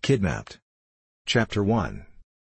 Kidnapped. Chapter 1.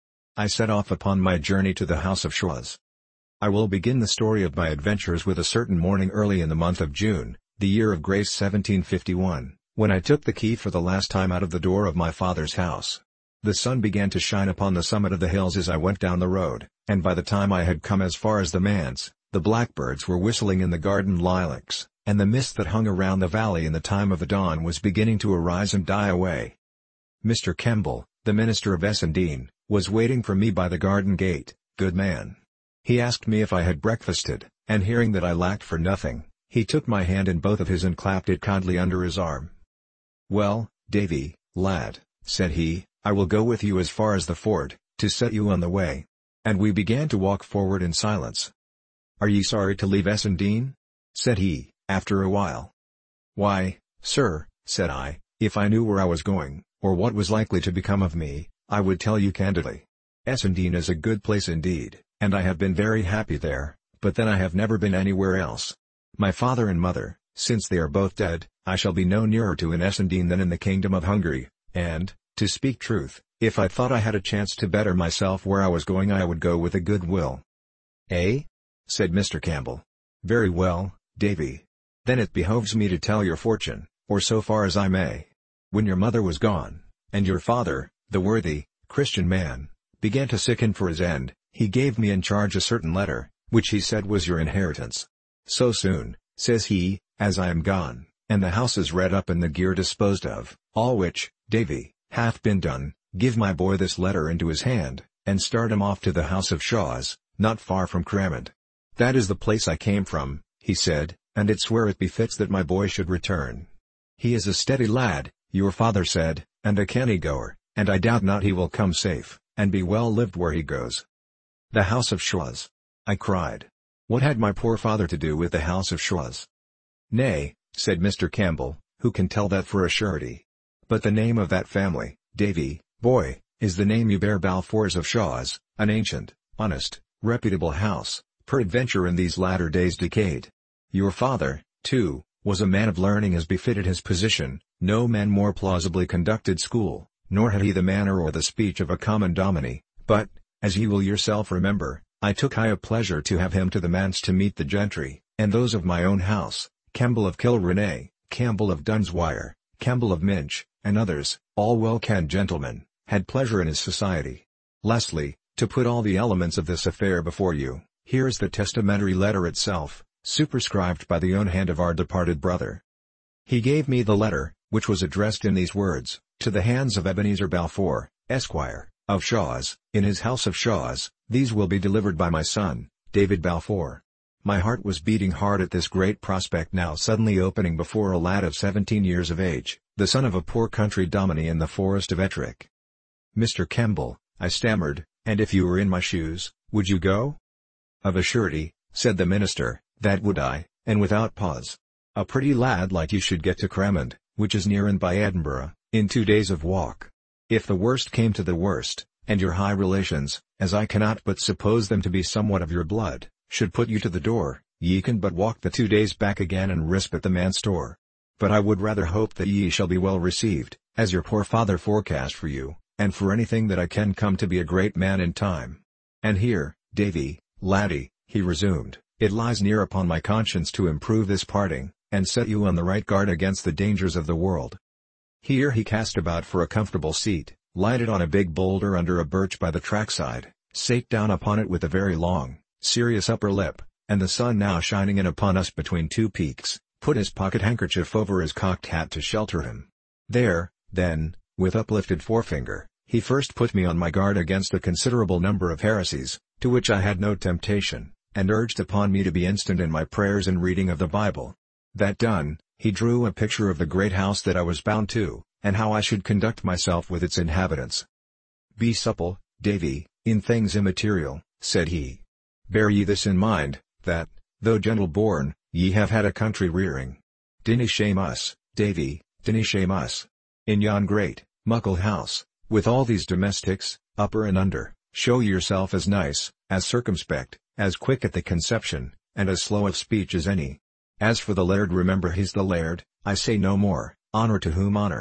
I set off upon my journey to the house of Schwarz. I will begin the story of my adventures with a certain morning early in the month of June, the year of grace 1751, when I took the key for the last time out of the door of my father's house. The sun began to shine upon the summit of the hills as I went down the road, and by the time I had come as far as the manse, the blackbirds were whistling in the garden lilacs, and the mist that hung around the valley in the time of the dawn was beginning to arise and die away. Mr. Kemble, the minister of Essendine, was waiting for me by the garden gate. Good man. He asked me if I had breakfasted, and hearing that I lacked for nothing, he took my hand in both of his and clapped it kindly under his arm. "Well, Davy, lad," said he, "I will go with you as far as the ford, to set you on the way." And we began to walk forward in silence. "Are ye sorry to leave Essendine?" said he, after a while. "Why, sir," said I, "if I knew where I was going, or what was likely to become of me, I would tell you candidly. Essendine is a good place indeed, and I have been very happy there, but then I have never been anywhere else. My father and mother, since they are both dead, I shall be no nearer to in Essendine than in the kingdom of Hungary, and, to speak truth, if I thought I had a chance to better myself where I was going I would go with a good will." "Eh?" said Mr. Campbell. "Very well, Davy. Then it behoves me to tell your fortune, or so far as I may. When your mother was gone, and your father, the worthy, Christian man, began to sicken for his end, he gave me in charge a certain letter, which he said was your inheritance. So soon, says he, as I am gone, and the house is redd up and the gear disposed of, all which, Davy, hath been done, give my boy this letter into his hand, and start him off to the house of Schwarz, not far from Cramond. That is the place I came from, he said, and it's where it befits that my boy should return. He is a steady lad, your father said, and a canny goer, and I doubt not he will come safe, and be well lived where he goes." "The house of Schwarz!" I cried. "What had my poor father to do with the house of Schwarz?" "Nay," said Mr. Campbell, "who can tell that for a surety? But the name of that family, Davy, boy, is the name you bear Balfours of Schwarz, an ancient, honest, reputable house, peradventure in these latter days decayed. Your father, too, was a man of learning as befitted his position, no man more plausibly conducted school, nor had he the manner or the speech of a common dominie, but, as ye will yourself remember, I took high a pleasure to have him to the manse to meet the gentry, and those of my own house, Campbell of Kilrenay, Campbell of Dunswire, Campbell of Minch, and others, all well-canned gentlemen, had pleasure in his society. Lastly, to put all the elements of this affair before you, here is the testamentary letter itself, superscribed by the own hand of our departed brother." He gave me the letter, which was addressed in these words, "To the hands of Ebenezer Balfour, Esquire, of Schwarz, in his house of Schwarz, these will be delivered by my son, David Balfour." My heart was beating hard at this great prospect now suddenly opening before a lad of 17 years of age, the son of a poor country dominie in the forest of Ettrick. "Mr. Kemble," I stammered, "and if you were in my shoes, would you go?" "Of a surety," said the minister, "that would I, and without pause. A pretty lad like you should get to Cramond, which is near and by Edinburgh, in 2 days of walk. If the worst came to the worst, and your high relations, as I cannot but suppose them to be somewhat of your blood, should put you to the door, ye can but walk the 2 days back again and risp at the manse door. But I would rather hope that ye shall be well received, as your poor father forecast for you, and for anything that I can come to be a great man in time. And here, Davy, laddie," he resumed, "it lies near upon my conscience to improve this parting, and set you on the right guard against the dangers of the world." Here he cast about for a comfortable seat, lighted on a big boulder under a birch by the trackside, sate down upon it with a very long, serious upper lip, and the sun now shining in upon us between 2 peaks, put his pocket-handkerchief over his cocked hat to shelter him. There, then, with uplifted forefinger, he first put me on my guard against a considerable number of heresies, to which I had no temptation, and urged upon me to be instant in my prayers and reading of the Bible. That done, he drew a picture of the great house that I was bound to, and how I should conduct myself with its inhabitants. "Be supple, Davy, in things immaterial," said he. "Bear ye this in mind, that, though gentle-born, ye have had a country rearing. Dinna shame us, Davy, dinna shame us. In yon great, muckle house, with all these domestics, upper and under, show yourself as nice, as circumspect, as quick at the conception, and as slow of speech as any. As for the laird, remember he's the laird, I say no more, honour to whom honour.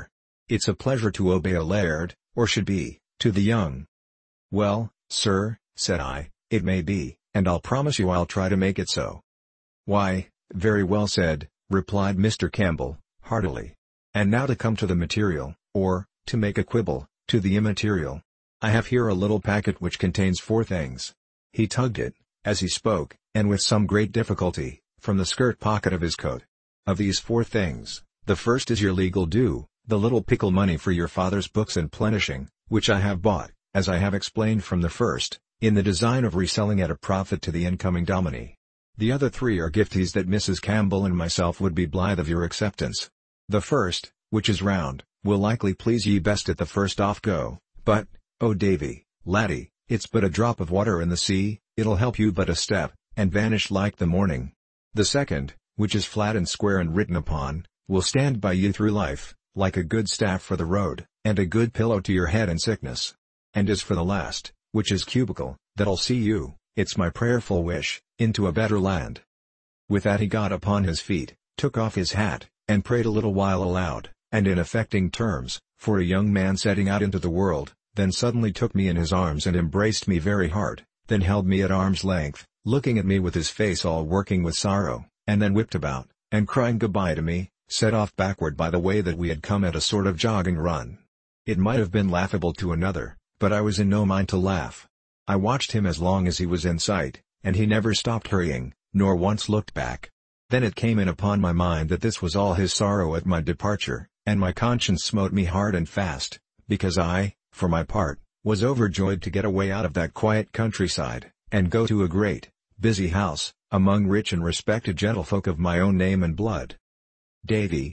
It's a pleasure to obey a laird, or should be, to the young." "Well, sir," said I, "it may be, and I'll promise you I'll try to make it so." "Why, very well said," replied Mr. Campbell, heartily. "And now to come to the material, or, to make a quibble, to the immaterial. I have here a little packet which contains 4 things." He tugged it, as he spoke, and with some great difficulty, from the skirt pocket of his coat. "Of these 4 things, the first is your legal due, the little pickle money for your father's books and plenishing, which I have bought, as I have explained from the first, in the design of reselling at a profit to the incoming dominie. The other 3 are gifties that Mrs. Campbell and myself would be blithe of your acceptance. The first, which is round, will likely please ye best at the first off go, but, oh Davy, laddie, it's but a drop of water in the sea, it'll help you but a step, and vanish like the morning. The second, which is flat and square and written upon, will stand by you through life, like a good staff for the road, and a good pillow to your head in sickness. And as for the last, which is cubical, that'll see you, it's my prayerful wish, into a better land." With that he got upon his feet, took off his hat, and prayed a little while aloud, and in affecting terms, for a young man setting out into the world, then suddenly took me in his arms and embraced me very hard, then held me at arm's length, looking at me with his face all working with sorrow, and then whipped about, and crying goodbye to me, set off backward by the way that we had come at a sort of jogging run. It might have been laughable to another, but I was in no mind to laugh. I watched him as long as he was in sight, and he never stopped hurrying, nor once looked back. Then it came in upon my mind that this was all his sorrow at my departure, and my conscience smote me hard and fast, because I, for my part, was overjoyed to get away out of that quiet countryside, and go to a great, busy house, among rich and respected gentlefolk of my own name and blood. Davy,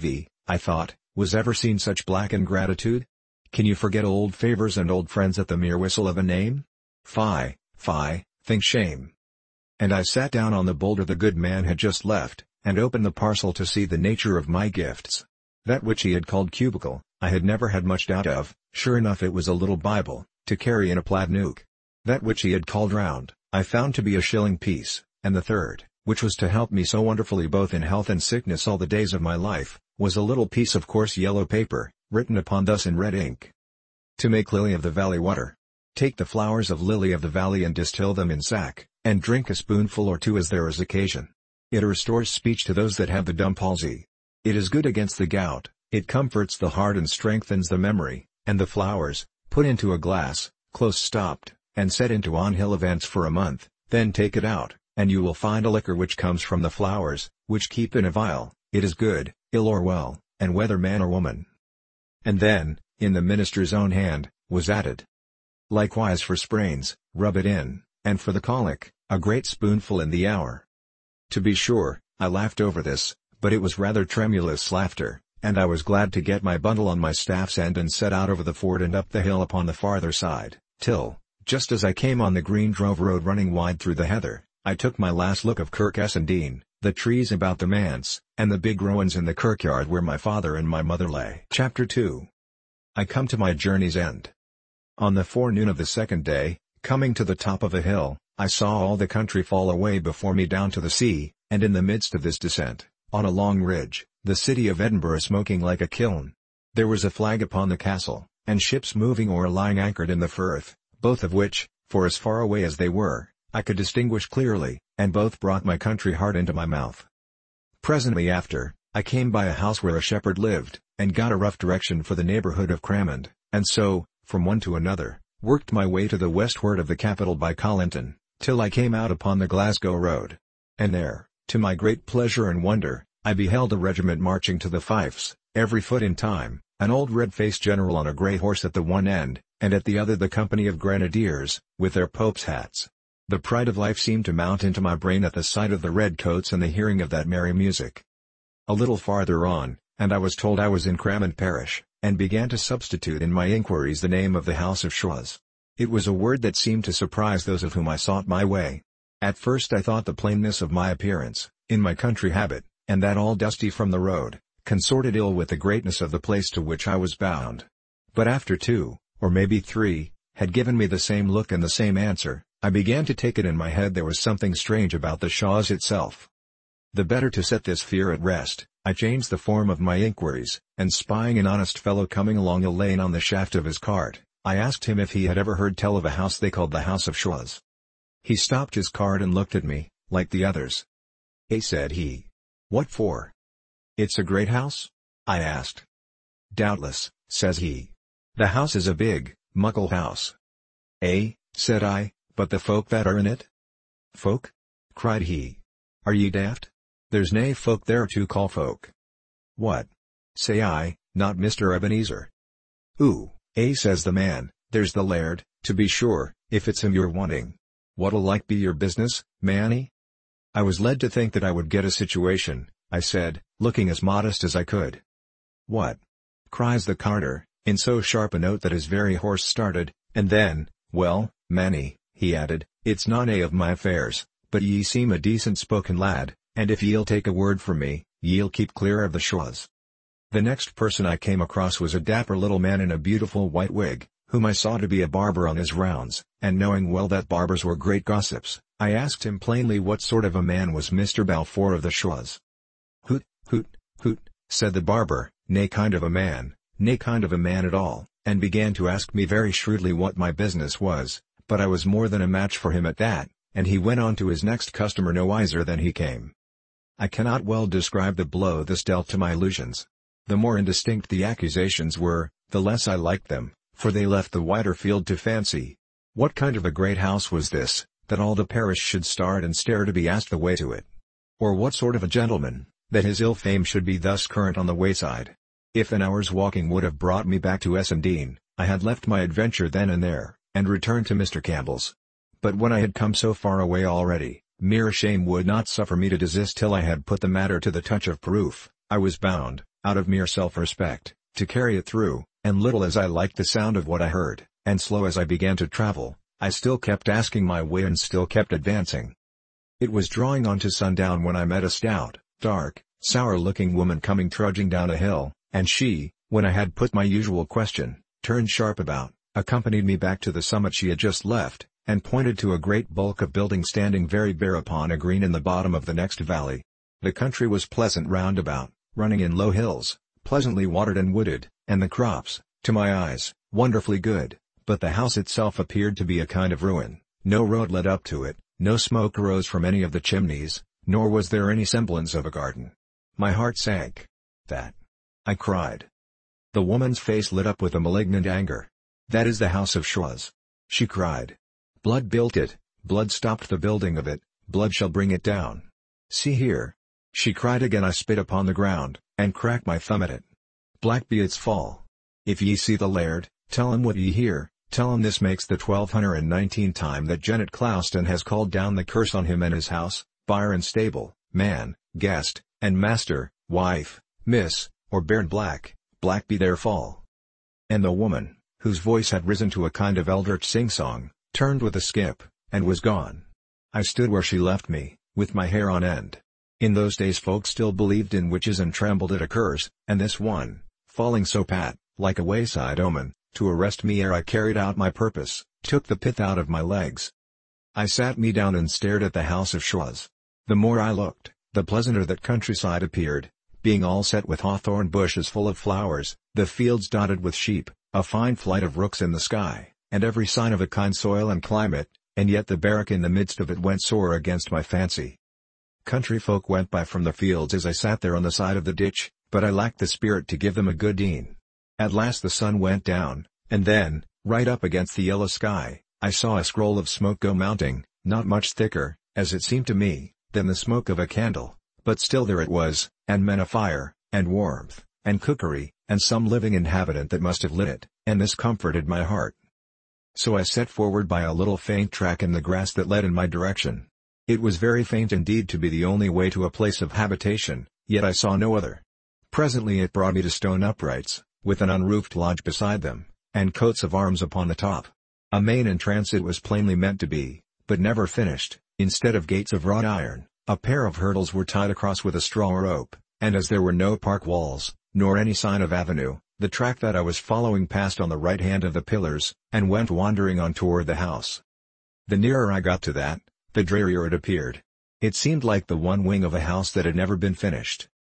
I thought, was ever seen such black ingratitude? Can you forget old favors and old friends at the mere whistle of a name? Fie, think shame. And I sat down on the boulder the good man had just left, and opened the parcel to see the nature of my gifts. That which he had called cubical, I had never had much doubt of, sure enough it was a little Bible, to carry in a plaid nook. That which he had called round, I found to be a shilling piece, and the third, which was to help me so wonderfully both in health and sickness all the days of my life, was a little piece of coarse yellow paper, written upon thus in red ink: "To make lily of the valley water. Take the flowers of lily of the valley and distill them in sack, and drink a spoonful or 2 as there is occasion. It restores speech to those that have the dumb palsy. It is good against the gout, it comforts the heart and strengthens the memory, and the flowers, put into a glass, close stopped, and set into on hill events for a month, then take it out, and you will find a liquor which comes from the flowers, which keep in a vial, it is good, ill or well, and whether man or woman." And then, in the minister's own hand, was added: "Likewise for sprains, rub it in, and for the colic, a great spoonful in the hour." To be sure, I laughed over this, but it was rather tremulous laughter, and I was glad to get my bundle on my staff's end and set out over the ford and up the hill upon the farther side, till, just as I came on the green drove road running wide through the heather, I took my last look of Kirk Essendine, the trees about the manse, and the big rowans in the kirkyard where my father and my mother lay. Chapter 2. I come to my journey's end. On the forenoon of the second day, coming to the top of a hill, I saw all the country fall away before me down to the sea, and in the midst of this descent, on a long ridge, the city of Edinburgh smoking like a kiln. There was a flag upon the castle, and ships moving or lying anchored in the firth, both of which, for as far away as they were, I could distinguish clearly, and both brought my country heart into my mouth. Presently after, I came by a house where a shepherd lived, and got a rough direction for the neighbourhood of Cramond, and so, from one to another, worked my way to the westward of the capital by Collinton, till I came out upon the Glasgow road. And there, to my great pleasure and wonder, I beheld a regiment marching to the fifes, every foot in time, an old red-faced general on a grey horse at the one end, and at the other the company of grenadiers, with their pope's hats. The pride of life seemed to mount into my brain at the sight of the red coats and the hearing of that merry music. A little farther on, and I was told I was in Cramond parish, and began to substitute in my inquiries the name of the house of Schwartz. It was a word that seemed to surprise those of whom I sought my way. At first I thought the plainness of my appearance, in my country habit, and that all dusty from the road, consorted ill with the greatness of the place to which I was bound. But after 2, or maybe 3, had given me the same look and the same answer, I began to take it in my head there was something strange about the Shaws itself. The better to set this fear at rest, I changed the form of my inquiries, and spying an honest fellow coming along a lane on the shaft of his cart, I asked him if he had ever heard tell of a house they called the House of Schwarz. He stopped his cart and looked at me, like the others. Said he. What for? It's a great house? I asked. Doubtless, says he. The house is a big, muckle house. Said I, but the folk that are in it? Folk? Cried he. Are ye daft? There's nae folk there to call folk. What? Say I, not Mr. Ebenezer. Ooh, says the man, there's the laird, to be sure, if it's him you're wanting. What'll like be your business, manny? I was led to think that I would get a situation, I said, looking as modest as I could. What? Cries the carter, in so sharp a note that his very horse started, and then, well, manny, he added, it's none of my affairs, but ye seem a decent-spoken lad, and if ye'll take a word from me, ye'll keep clear of the Schwarz. The next person I came across was a dapper little man in a beautiful white wig, whom I saw to be a barber on his rounds, and knowing well that barbers were great gossips, I asked him plainly what sort of a man was Mr. Balfour of the Schwarz. Hoot, hoot, hoot, said the barber, nae kind of a man at all, and began to ask me very shrewdly what my business was, but I was more than a match for him at that, and he went on to his next customer no wiser than he came. I cannot well describe the blow this dealt to my illusions. The more indistinct the accusations were, the less I liked them, for they left the wider field to fancy. What kind of a great house was this, that all the parish should start and stare to be asked the way to it? Or what sort of a gentleman, that his ill fame should be thus current on the wayside? If an hour's walking would have brought me back to Essendine, I had left my adventure then and there, and returned to Mr. Campbell's. But when I had come so far away already, mere shame would not suffer me to desist till I had put the matter to the touch of proof. I was bound, out of mere self-respect, to carry it through, and little as I liked the sound of what I heard, and slow as I began to travel, I still kept asking my way and still kept advancing. It was drawing on to sundown when I met a stout, dark, sour-looking woman coming trudging down a hill, and she, when I had put my usual question, turned sharp about, accompanied me back to the summit she had just left, and pointed to a great bulk of building standing very bare upon a green in the bottom of the next valley. The country was pleasant round about, running in low hills, pleasantly watered and wooded, and the crops, to my eyes, wonderfully good, but the house itself appeared to be a kind of ruin. No road led up to it, no smoke arose from any of the chimneys, nor was there any semblance of a garden. My heart sank. That! I cried. The woman's face lit up with a malignant anger. That is the House of Schwarz, she cried. Blood built it, blood stopped the building of it, blood shall bring it down. See here! She cried again. I spit upon the ground, and cracked my thumb at it. Black be its fall. If ye see the laird, tell him what ye hear, tell him this makes the 1219 time that Janet Clouston has called down the curse on him and his house, byre and stable, man, guest, and master, wife, miss, or bairn. Black be their fall. And the woman, whose voice had risen to a kind of eldritch sing-song, turned with a skip, and was gone. I stood where she left me, with my hair on end. In those days folk still believed in witches and trembled at a curse, and this one, falling so pat, like a wayside omen, to arrest me ere I carried out my purpose, took the pith out of my legs. I sat me down and stared at the House of Schwarz. The more I looked, the pleasanter that countryside appeared, being all set with hawthorn bushes full of flowers, the fields dotted with sheep, a fine flight of rooks in the sky, and every sign of a kind soil and climate, and yet the barrack in the midst of it went sore against my fancy. Country folk went by from the fields as I sat there on the side of the ditch, but I lacked the spirit to give them a good e'en. At last the sun went down, and then, right up against the yellow sky, I saw a scroll of smoke go mounting, not much thicker, as it seemed to me, than the smoke of a candle, but still there it was, and men afire, and warmth, and cookery, and some living inhabitant that must have lit it, and this comforted my heart. So I set forward by a little faint track in the grass that led in my direction. It was very faint indeed to be the only way to a place of habitation, yet I saw no other. Presently it brought me to stone uprights, with an unroofed lodge beside them, and coats of arms upon the top. A main entrance it was plainly meant to be, but never finished. Instead of gates of wrought iron, a pair of hurdles were tied across with a straw rope, and as there were no park walls, nor any sign of avenue, the track that I was following passed on the right hand of the pillars, and went wandering on toward the house. The nearer I got to that, the drearier it appeared. It seemed like the one wing of a house that had never been finished.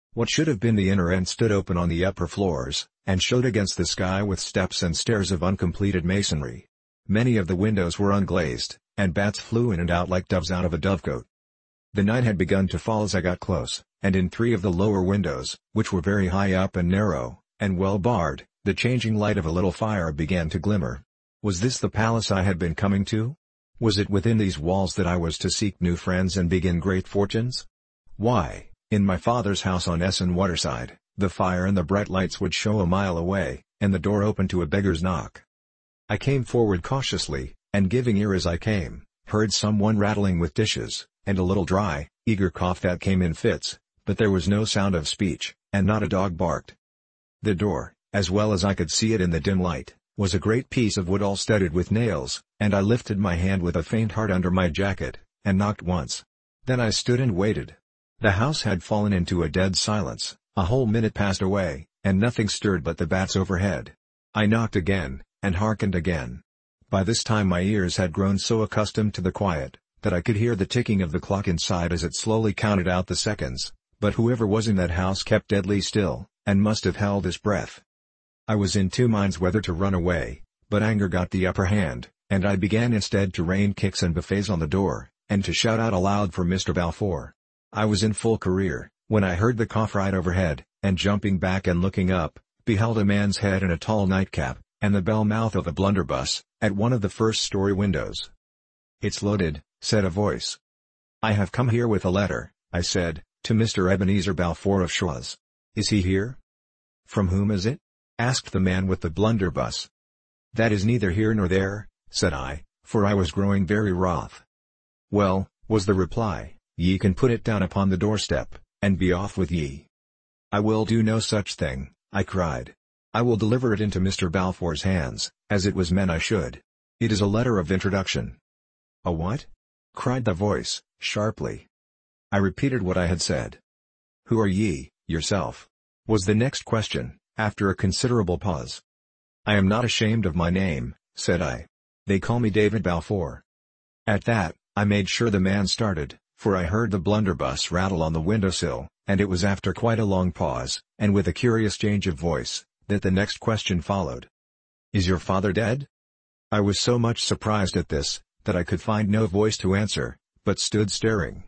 What should have been the inner end stood open on the upper floors, and showed against the sky with steps and stairs of uncompleted masonry. Many of the windows were unglazed, and bats flew in and out like doves out of a dovecote. The night had begun to fall as I got close, and in 3 of the lower windows, which were very high up and narrow, and well barred, the changing light of a little fire began to glimmer. Was this the palace I had been coming to? Was it within these walls that I was to seek new friends and begin great fortunes? Why, in my father's house on Essen Waterside, the fire and the bright lights would show a mile away, and the door open to a beggar's knock. I came forward cautiously, and giving ear as I came, heard someone rattling with dishes, and a little dry, eager cough that came in fits, but there was no sound of speech, and not a dog barked. The door, as well as I could see it in the dim light, was a great piece of wood all studded with nails, and I lifted my hand with a faint heart under my jacket, and knocked once. Then I stood and waited. The house had fallen into a dead silence, a whole minute passed away, and nothing stirred but the bats overhead. I knocked again, and hearkened again. By this time my ears had grown so accustomed to the quiet, that I could hear the ticking of the clock inside as it slowly counted out the seconds, but whoever was in that house kept deadly still, and must have held his breath. I was in 2 minds whether to run away, but anger got the upper hand, and I began instead to rain kicks and buffets on the door, and to shout out aloud for Mr. Balfour. I was in full career, when I heard the cough right overhead, and jumping back and looking up, beheld a man's head in a tall nightcap, and the bell mouth of a blunderbuss, at one of the first-story windows. "It's loaded," said a voice. "I have come here with a letter," I said, "to Mr. Ebenezer Balfour of Schwartz. Is he here?" "From whom is it?" asked the man with the blunderbuss. "That is neither here nor there," said I, for I was growing very wroth. "Well," was the reply, "ye can put it down upon the doorstep, and be off with ye." "I will do no such thing," I cried. "I will deliver it into Mr. Balfour's hands, as it was meant I should. It is a letter of introduction." "A what?" cried the voice, sharply. I repeated what I had said. "Who are ye, yourself?" was the next question, after a considerable pause. "I am not ashamed of my name," said I. "They call me David Balfour." At that, I made sure the man started, for I heard the blunderbuss rattle on the windowsill, and it was after quite a long pause, and with a curious change of voice, that the next question followed. "Is your father dead?" I was so much surprised at this, that I could find no voice to answer, but stood staring.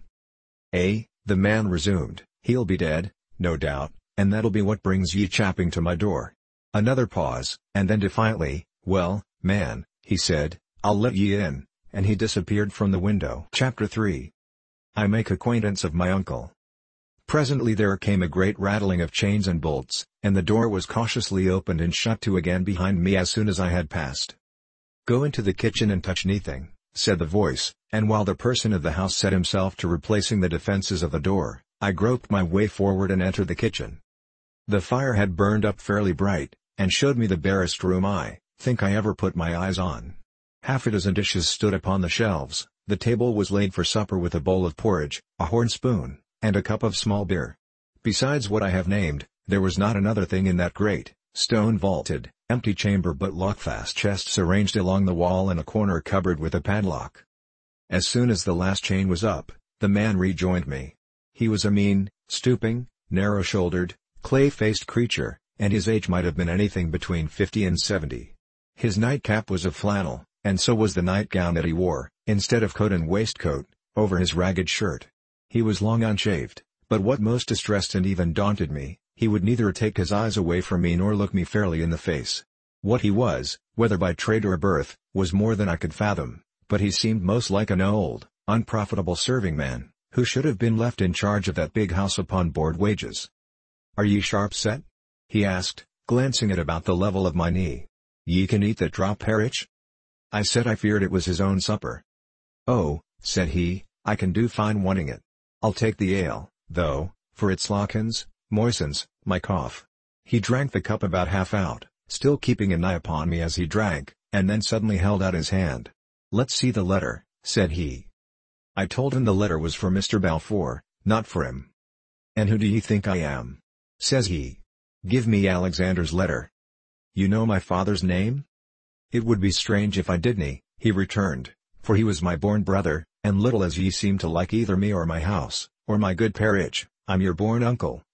The man resumed, "He'll be dead, no doubt, and that'll be what brings ye chapping to my door." Another pause, and then defiantly, "Well, man," he said, "I'll let ye in," and he disappeared from the window. Chapter 3. I make acquaintance of my uncle. Presently there came a great rattling of chains and bolts, and the door was cautiously opened and shut to again behind me as soon as I had passed. "Go into the kitchen and touch nothing," said the voice, and while the person of the house set himself to replacing the defenses of the door, I groped my way forward and entered the kitchen. The fire had burned up fairly bright, and showed me the barest room I think I ever put my eyes on. Half a dozen dishes stood upon the shelves, the table was laid for supper with a bowl of porridge, a horn spoon, and a cup of small beer. Besides what I have named, there was not another thing in that great, stone-vaulted, empty chamber but lockfast chests arranged along the wall and a corner cupboard with a padlock. As soon as the last chain was up, the man rejoined me. He was a mean, stooping, narrow-shouldered, clay-faced creature, and his age might have been anything between 50 and 70. His nightcap was of flannel, and so was the nightgown that he wore, instead of coat and waistcoat, over his ragged shirt. He was long unshaved, but what most distressed and even daunted me, he would neither take his eyes away from me nor look me fairly in the face. What he was, whether by trade or birth, was more than I could fathom, but he seemed most like an old, unprofitable serving man, who should have been left in charge of that big house upon board wages. "Are ye sharp set?" he asked, glancing at about the level of my knee. "Ye can eat that drop parritch?" I said I feared it was his own supper. "Oh," said he, "I can do fine wanting it. I'll take the ale, though, for it slockens, moistens, my cough." He drank the cup about half out, still keeping an eye upon me as he drank, and then suddenly held out his hand. "Let's see the letter," said he. I told him the letter was for Mr. Balfour, not for him. "And who do ye think I am?" says he. "Give me Alexander's letter." "You know my father's name?" "It would be strange if I didn't," he returned, "for he was my born brother, and little as ye seem to like either me or my house, or my good parritch, I'm your born uncle,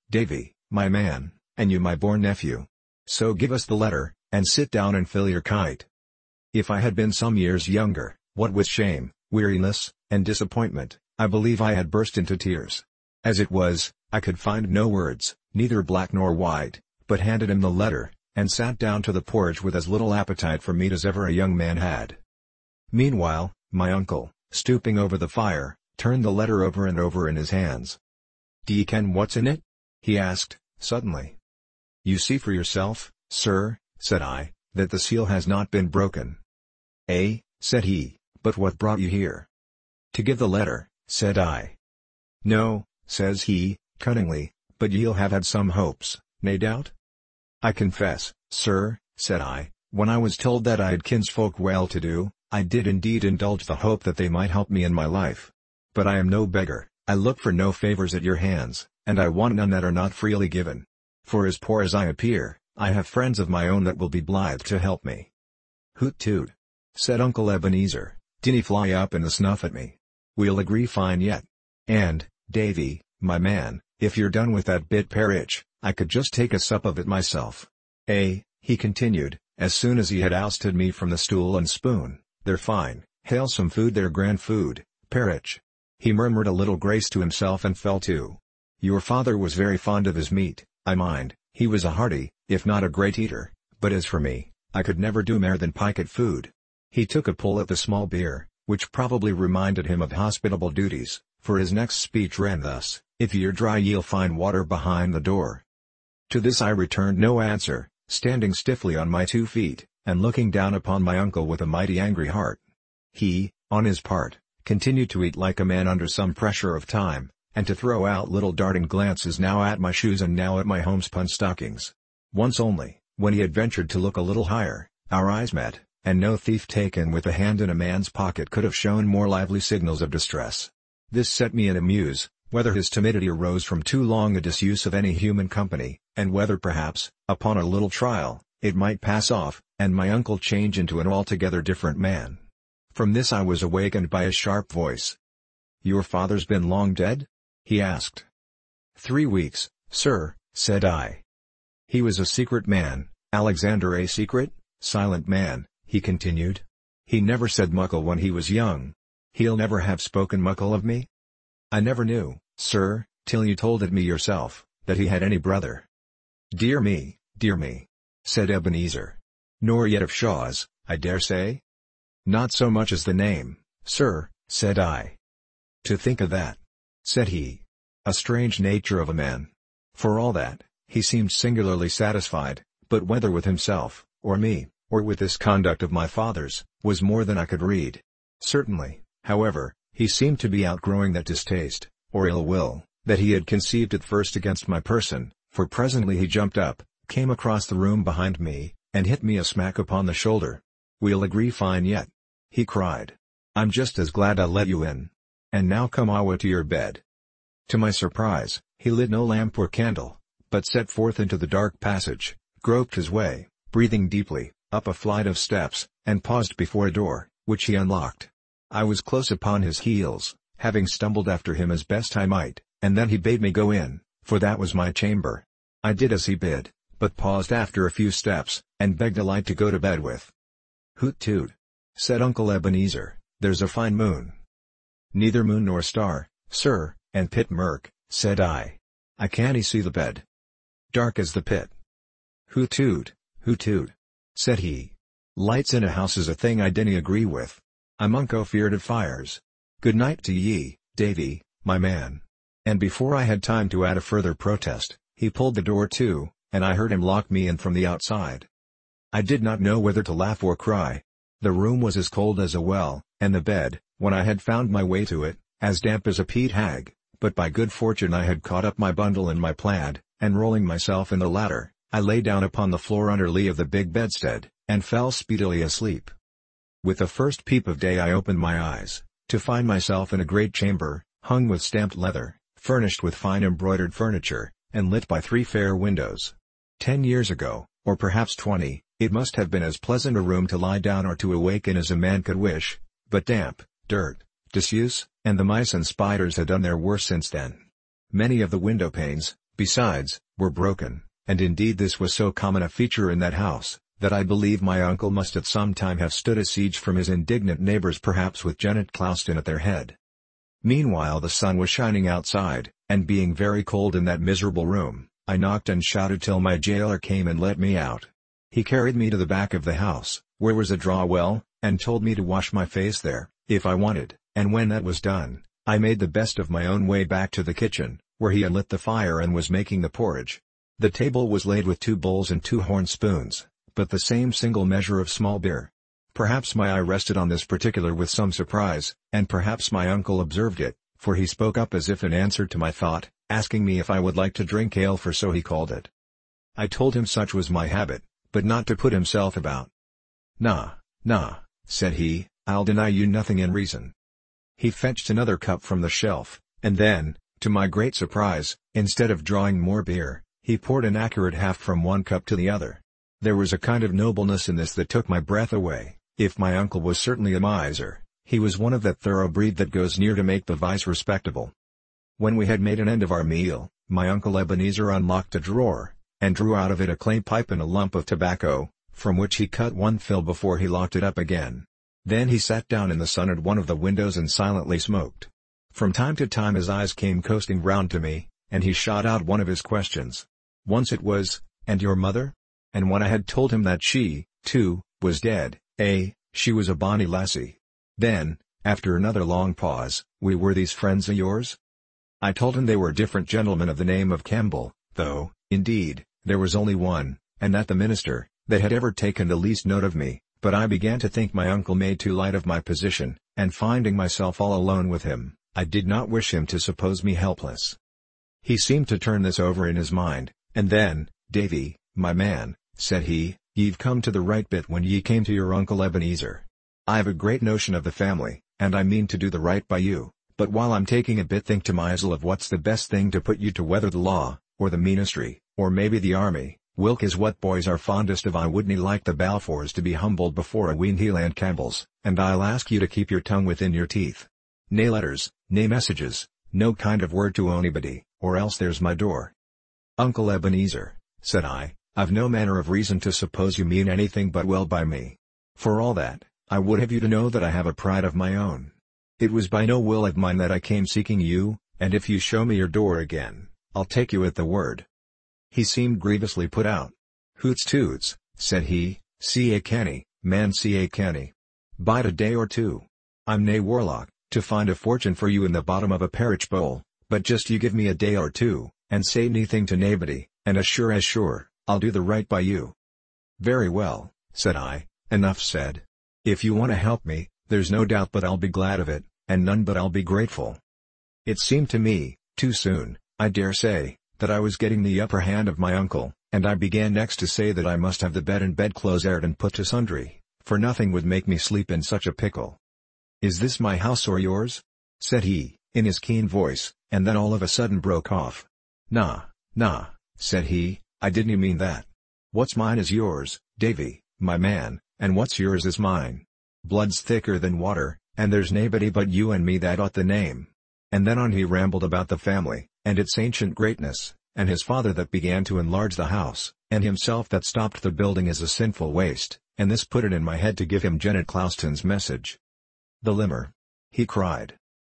Davy, my man, and you my born nephew. So give us the letter, and sit down and fill your kite." If I had been some years younger, what with shame, weariness, and disappointment, I believe I had burst into tears. As it was, I could find no words, neither black nor white, but handed him the letter, and sat down to the porridge with as little appetite for meat as ever a young man had. Meanwhile, my uncle, stooping over the fire, turned the letter over and over in his hands. "D'ye ken what's in it?" he asked, suddenly. "You see for yourself, sir," said I, "that the seal has not been broken." "Eh," said he, "but what brought you here?" "To give the letter," said I. "No," says he, cunningly, "but ye'll have had some hopes, nae doubt?" "I confess, sir," said I, "when I was told that I had kinsfolk well to do, I did indeed indulge the hope that they might help me in my life. But I am no beggar, I look for no favors at your hands, and I want none that are not freely given. For as poor as I appear, I have friends of my own that will be blithe to help me." "Hoot toot!" said Uncle Ebenezer, "dinna fly up in the snuff at me. We'll agree fine yet. And, Davy, my man, if you're done with that bit parritch, I could just take a sup of it myself. Eh," he continued, as soon as he had ousted me from the stool and spoon, "they're fine, halesome food, they're grand food, parritch." He murmured a little grace to himself and fell to. "Your father was very fond of his meat, I mind, he was a hearty, if not a great eater, but as for me, I could never do mair than pike at food." He took a pull at the small beer, which probably reminded him of hospitable duties, for his next speech ran thus: "If ye're dry ye'll find water behind the door." To this I returned no answer, standing stiffly on my 2 feet, and looking down upon my uncle with a mighty angry heart. He, on his part, continued to eat like a man under some pressure of time, and to throw out little darting glances now at my shoes and now at my homespun stockings. Once only, when he had ventured to look a little higher, our eyes met, and no thief taken with a hand in a man's pocket could have shown more lively signals of distress. This set me in a muse, whether his timidity arose from too long a disuse of any human company, and whether perhaps, upon a little trial, it might pass off, and my uncle change into an altogether different man. From this I was awakened by a sharp voice. "Your father's been long dead?" he asked. "3 weeks, sir," said I. "He was a secret man, Alexander, a secret, silent man," he continued. "He never said muckle when he was young. He'll never have spoken muckle of me? I never knew, sir, till you told it me yourself, that he had any brother." Dear me," said Ebenezer. "Nor yet of Shaw's, I dare say?" "Not so much as the name, sir," said I. "To think of that," said he. "A strange nature of a man. For all that, he seemed singularly satisfied, but whether with himself, or me, or with this conduct of my father's, was more than I could read. Certainly, however, he seemed to be outgrowing that distaste, or ill will, that he had conceived at first against my person, for presently he jumped up, came across the room behind me, and hit me a smack upon the shoulder. "We'll agree fine yet," he cried. "I'm just as glad I let you in. And now come awa to your bed." To my surprise, he lit no lamp or candle, but set forth into the dark passage, groped his way, breathing deeply, up a flight of steps, and paused before a door, which he unlocked. I was close upon his heels, having stumbled after him as best I might, and then he bade me go in, for that was my chamber. I did as he bid, but paused after a few steps, and begged a light to go to bed with. "Hoot toot!" said Uncle Ebenezer, "there's a fine moon." "Neither moon nor star, sir, and pit mirk," said I. "I can't see the bed. Dark as the pit." Hoot toot," said he. "Lights in a house is a thing I dinna agree with. I'm unco feared of fires. Good night to ye, Davy, my man." And before I had time to add a further protest, he pulled the door to, and I heard him lock me in from the outside. I did not know whether to laugh or cry. The room was as cold as a well, and the bed, when I had found my way to it, as damp as a peat hag, but by good fortune I had caught up my bundle and my plaid, and rolling myself in the latter, I lay down upon the floor under lee of the big bedstead, and fell speedily asleep. With the first peep of day I opened my eyes, to find myself in a great chamber, hung with stamped leather, furnished with fine embroidered furniture, and lit by 3 fair windows. 10 years ago, or perhaps 20, it must have been as pleasant a room to lie down or to awake in as a man could wish, but damp, dirt, disuse, and the mice and spiders had done their worst since then. Many of the window panes, besides, were broken, and indeed this was so common a feature in that house, that I believe my uncle must at some time have stood a siege from his indignant neighbors, perhaps with Janet Clouston at their head. Meanwhile the sun was shining outside, and being very cold in that miserable room, I knocked and shouted till my jailer came and let me out. He carried me to the back of the house, where was a draw well, and told me to wash my face there, if I wanted, and when that was done, I made the best of my own way back to the kitchen, where he had lit the fire and was making the porridge. The table was laid with 2 bowls and 2 horn spoons, but the same single measure of small beer. Perhaps my eye rested on this particular with some surprise, and perhaps my uncle observed it, for he spoke up as if in answer to my thought, asking me if I would like to drink ale, for so he called it. I told him such was my habit, but not to put himself about. "Nah, nah," said he, "I'll deny you nothing in reason." He fetched another cup from the shelf, and then, to my great surprise, instead of drawing more beer, he poured an accurate half from one cup to the other. There was a kind of nobleness in this that took my breath away. If my uncle was certainly a miser, he was one of that thorough breed that goes near to make the vice respectable. When we had made an end of our meal, my uncle Ebenezer unlocked a drawer, and drew out of it a clay pipe and a lump of tobacco, from which he cut one fill before he locked it up again. Then he sat down in the sun at one of the windows and silently smoked. From time to time his eyes came coasting round to me, and he shot out one of his questions. Once it was, "And your mother?" And when I had told him that she, too, was dead, she was a bonny lassie. Then, after another long pause, "Were these friends of yours?" I told him they were different gentlemen of the name of Campbell, though, indeed, there was only one, and that the minister, that had ever taken the least note of me, but I began to think my uncle made too light of my position, and finding myself all alone with him, I did not wish him to suppose me helpless. He seemed to turn this over in his mind, and then, "Davy, my man," said he, "ye've come to the right bit when ye came to your uncle Ebenezer. I've a great notion of the family, and I mean to do the right by you, but while I'm taking a bit think to myself of what's the best thing to put you to, whether the law, or the ministry, or maybe the army. Whilk is what boys are fondest of. I wouldn't like the Balfours to be humbled before a ween Hieland Campbells, and I'll ask you to keep your tongue within your teeth. Nae letters, nae messages, no kind of word to onybody, or else there's my door." "Uncle Ebenezer," said I, "I've no manner of reason to suppose you mean anything but well by me. For all that, I would have you to know that I have a pride of my own. It was by no will of mine that I came seeking you, and if you show me your door again, I'll take you at the word." He seemed grievously put out. "Hoots toots," said he, "ca canny, man, ca canny. Bide a day or two. I'm nae warlock, to find a fortune for you in the bottom of a parritch bowl, but just you give me a day or two, and say naething to naebody, and as sure, I'll do the right by you." "Very well," said I, "enough said. If you want to help me, there's no doubt but I'll be glad of it, and none but I'll be grateful." It seemed to me, too soon, I dare say, that I was getting the upper hand of my uncle, and I began next to say that I must have the bed and bedclothes aired and put to sundry, for nothing would make me sleep in such a pickle. "Is this my house or yours?" said he, in his keen voice, and then all of a sudden broke off. Nah, said he, "I didn't mean that. What's mine is yours, Davy, my man, and what's yours is mine. Blood's thicker than water, and there's naebody but you and me that ought the name." And then on he rambled about the family, and its ancient greatness, and his father that began to enlarge the house, and himself that stopped the building as a sinful waste, and this put it in my head to give him Janet Clouston's message. "The limmer!" he cried.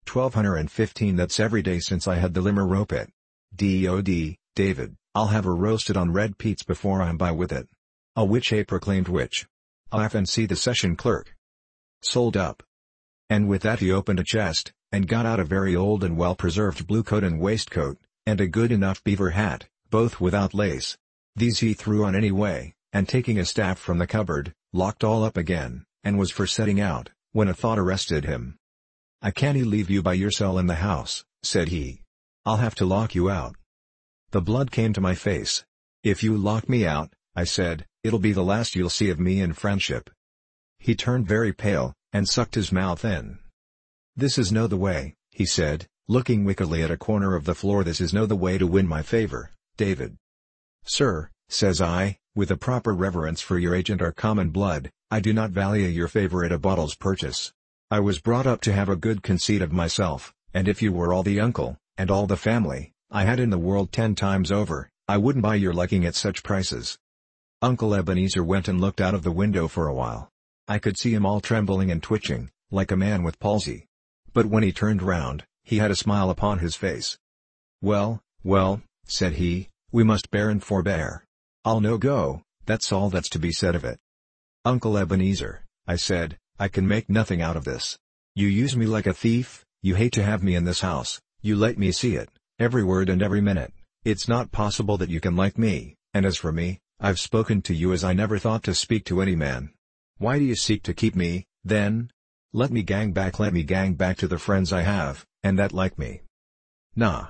1215 that's every day since I had the limmer rope it. D.O.D., David, I'll have her roasted on red peats before I'm by with it. A witch proclaimed witch. I'll have and see the session clerk. Sold up. And with that he opened a chest, and got out a very old and well-preserved blue coat and waistcoat, and a good enough beaver hat, both without lace. These he threw on anyway, and taking a staff from the cupboard, locked all up again, and was for setting out, when a thought arrested him. "I can't leave you by yourself in the house," said he. "I'll have to lock you out." The blood came to my face. "If you lock me out," I said, "it'll be the last you'll see of me in friendship." He turned very pale, and sucked his mouth in. "This is no the way," he said, looking wickedly at a corner of the floor. "This is no the way to win my favor, David." "Sir," says I, with a proper reverence for your agent our common blood, "I do not value your favor at a bottle's purchase. I was brought up to have a good conceit of myself, and if you were all the uncle, and all the family, I had in the world 10 times over, I wouldn't buy your liking at such prices." Uncle Ebenezer went and looked out of the window for a while. I could see him all trembling and twitching, like a man with palsy. But when he turned round, he had a smile upon his face. "Well, well," said he, "we must bear and forbear. I'll no go, that's all that's to be said of it." "Uncle Ebenezer," I said, "I can make nothing out of this. You use me like a thief, you hate to have me in this house, you let me see it, every word and every minute. It's not possible that you can like me, and as for me, I've spoken to you as I never thought to speak to any man. Why do you seek to keep me, then? Let me gang back to the friends I have, and that like me." "Nah,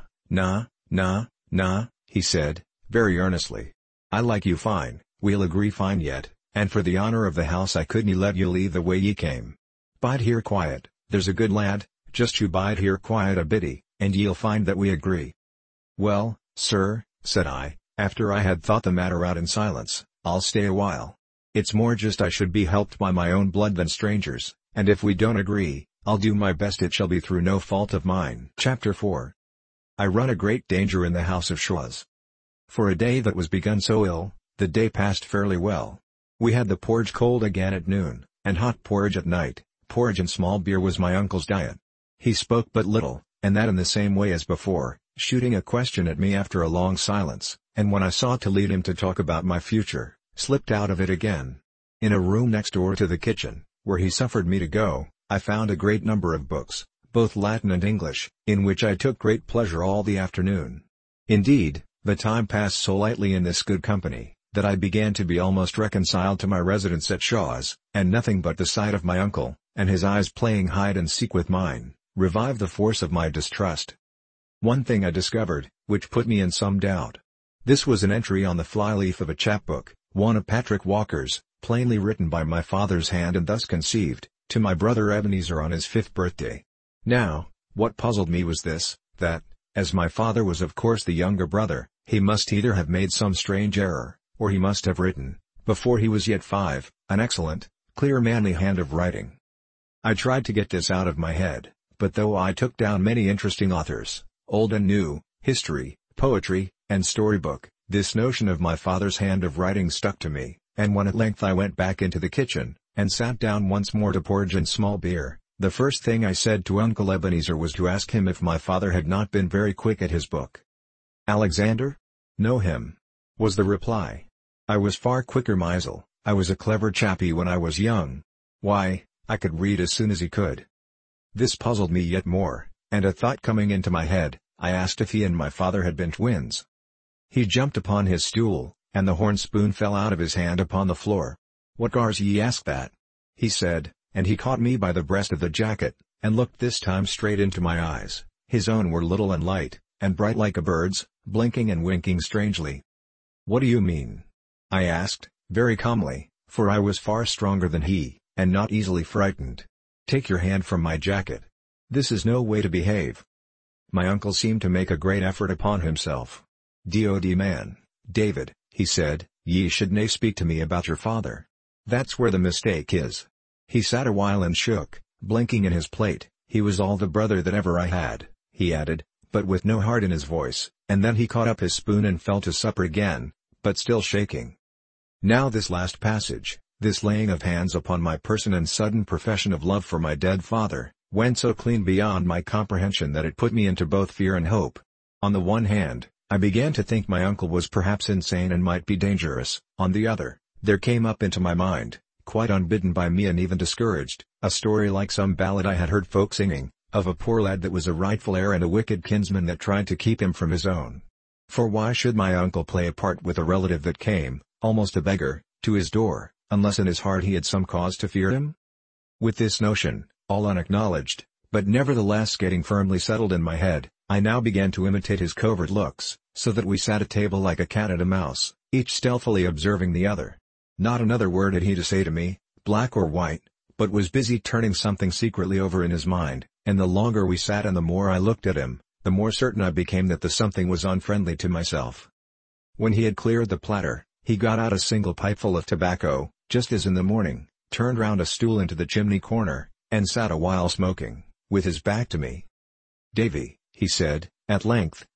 nah," he said, very earnestly. "I like you fine, we'll agree fine yet, and for the honor of the house I couldn't let you leave the way ye came. Bide here quiet, there's a good lad, just you bide here quiet a bitty, and ye'll find that we agree." "Well, sir," said I, after I had thought the matter out in silence, "I'll stay a while. It's more just I should be helped by my own blood than strangers, and if we don't agree, I'll do my best it shall be through no fault of mine." Chapter 4. I run a great danger in the house of Schwartz. For a day that was begun so ill, the day passed fairly well. We had the porridge cold again at noon, and hot porridge at night. Porridge and small beer was my uncle's diet. He spoke but little, and that in the same way as before, shooting a question at me after a long silence, and when I sought to lead him to talk about my future, slipped out of it again. In a room next door to the kitchen, where he suffered me to go, I found a great number of books, both Latin and English, in which I took great pleasure all the afternoon. Indeed, the time passed so lightly in this good company, that I began to be almost reconciled to my residence at Shaw's, and nothing but the sight of my uncle, and his eyes playing hide and seek with mine, revived the force of my distrust. One thing I discovered, which put me in some doubt. This was an entry on the flyleaf of a chapbook, one of Patrick Walker's, plainly written by my father's hand and thus conceived, to my brother Ebenezer on his 5th birthday. Now, what puzzled me was this, that, as my father was of course the younger brother, he must either have made some strange error, or he must have written, before he was yet 5, an excellent, clear manly hand of writing. I tried to get this out of my head, but though I took down many interesting authors, old and new, history, poetry, and storybook, this notion of my father's hand of writing stuck to me, and when at length I went back into the kitchen, and sat down once more to porridge and small beer, the first thing I said to Uncle Ebenezer was to ask him if my father had not been very quick at his book. "Alexander? Know him," was the reply. "I was far quicker, Meisel. I was a clever chappie when I was young. Why, I could read as soon as he could." This puzzled me yet more, and a thought coming into my head, I asked if he and my father had been twins. He jumped upon his stool, and the horn spoon fell out of his hand upon the floor. "What gars ye ask that?" he said, and he caught me by the breast of the jacket, and looked this time straight into my eyes. His own were little and light, and bright like a bird's, blinking and winking strangely. "What do you mean?" I asked, very calmly, for I was far stronger than he, and not easily frightened. "Take your hand from my jacket. This is no way to behave." My uncle seemed to make a great effort upon himself. "Dod man, David," he said, "ye should nae speak to me about your father. That's where the mistake is." He sat a while and shook, blinking in his plate. "He was all the brother that ever I had," he added, but with no heart in his voice, and then he caught up his spoon and fell to supper again, but still shaking. Now this last passage, this laying of hands upon my person and sudden profession of love for my dead father, went so clean beyond my comprehension that it put me into both fear and hope. On the one hand, I began to think my uncle was perhaps insane and might be dangerous. On the other, there came up into my mind, quite unbidden by me and even discouraged, a story like some ballad I had heard folk singing, of a poor lad that was a rightful heir and a wicked kinsman that tried to keep him from his own. For why should my uncle play a part with a relative that came, almost a beggar, to his door, unless in his heart he had some cause to fear him? With this notion, all unacknowledged, but nevertheless getting firmly settled in my head, I now began to imitate his covert looks, so that we sat at table like a cat and a mouse, each stealthily observing the other. Not another word had he to say to me, black or white, but was busy turning something secretly over in his mind, and the longer we sat and the more I looked at him, the more certain I became that the something was unfriendly to myself. When he had cleared the platter, he got out a single pipeful of tobacco, just as in the morning, turned round a stool into the chimney corner, and sat a while smoking, with his back to me. "Davy," he said, at length,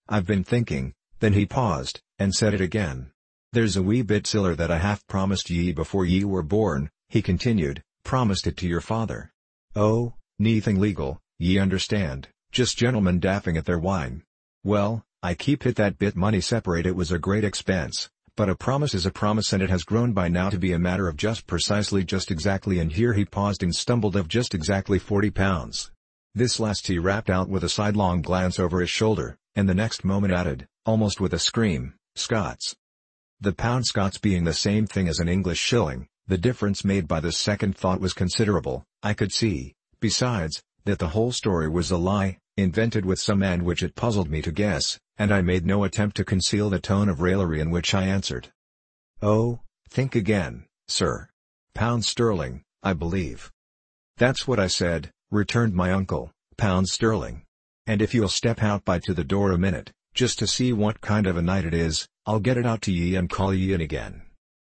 "I've been thinking," then he paused, and said it again. "There's a wee bit siller that I half promised ye before ye were born," he continued, "promised it to your father. Oh, neething legal, ye understand, just gentlemen daffing at their wine. Well, I keep it that bit money separate. It was a great expense, but a promise is a promise, and it has grown by now to be a matter of just exactly, and here he paused and stumbled, of just exactly £40. This last he rapped out with a sidelong glance over his shoulder, and the next moment added, almost with a scream, "Scots." The pound Scots being the same thing as an English shilling, the difference made by this second thought was considerable. I could see, besides, that the whole story was a lie, invented with some end which it puzzled me to guess, and I made no attempt to conceal the tone of raillery in which I answered. "Oh, think again, sir. Pounds sterling, I believe." "That's what I said," returned my uncle, "pounds sterling. And if you'll step out by to the door a minute, just to see what kind of a night it is, I'll get it out to ye and call ye in again."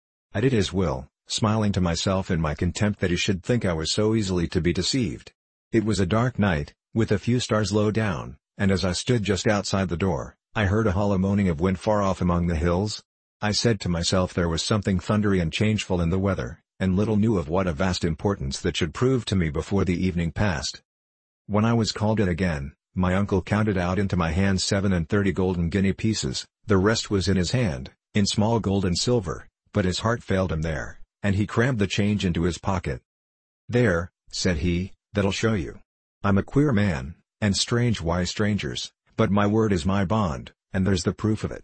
I did his will, smiling to myself in my contempt that he should think I was so easily to be deceived. It was a dark night, with a few stars low down, and as I stood just outside the door, I heard a hollow moaning of wind far off among the hills. I said to myself there was something thundery and changeful in the weather, and little knew of what a vast importance that should prove to me before the evening passed. When I was called in again, my uncle counted out into my hand 37 golden guinea pieces. The rest was in his hand, in small gold and silver, but his heart failed him there, and he crammed the change into his pocket. "There," said he, "that'll show you. I'm a queer man, and strange why strangers, but my word is my bond, and there's the proof of it."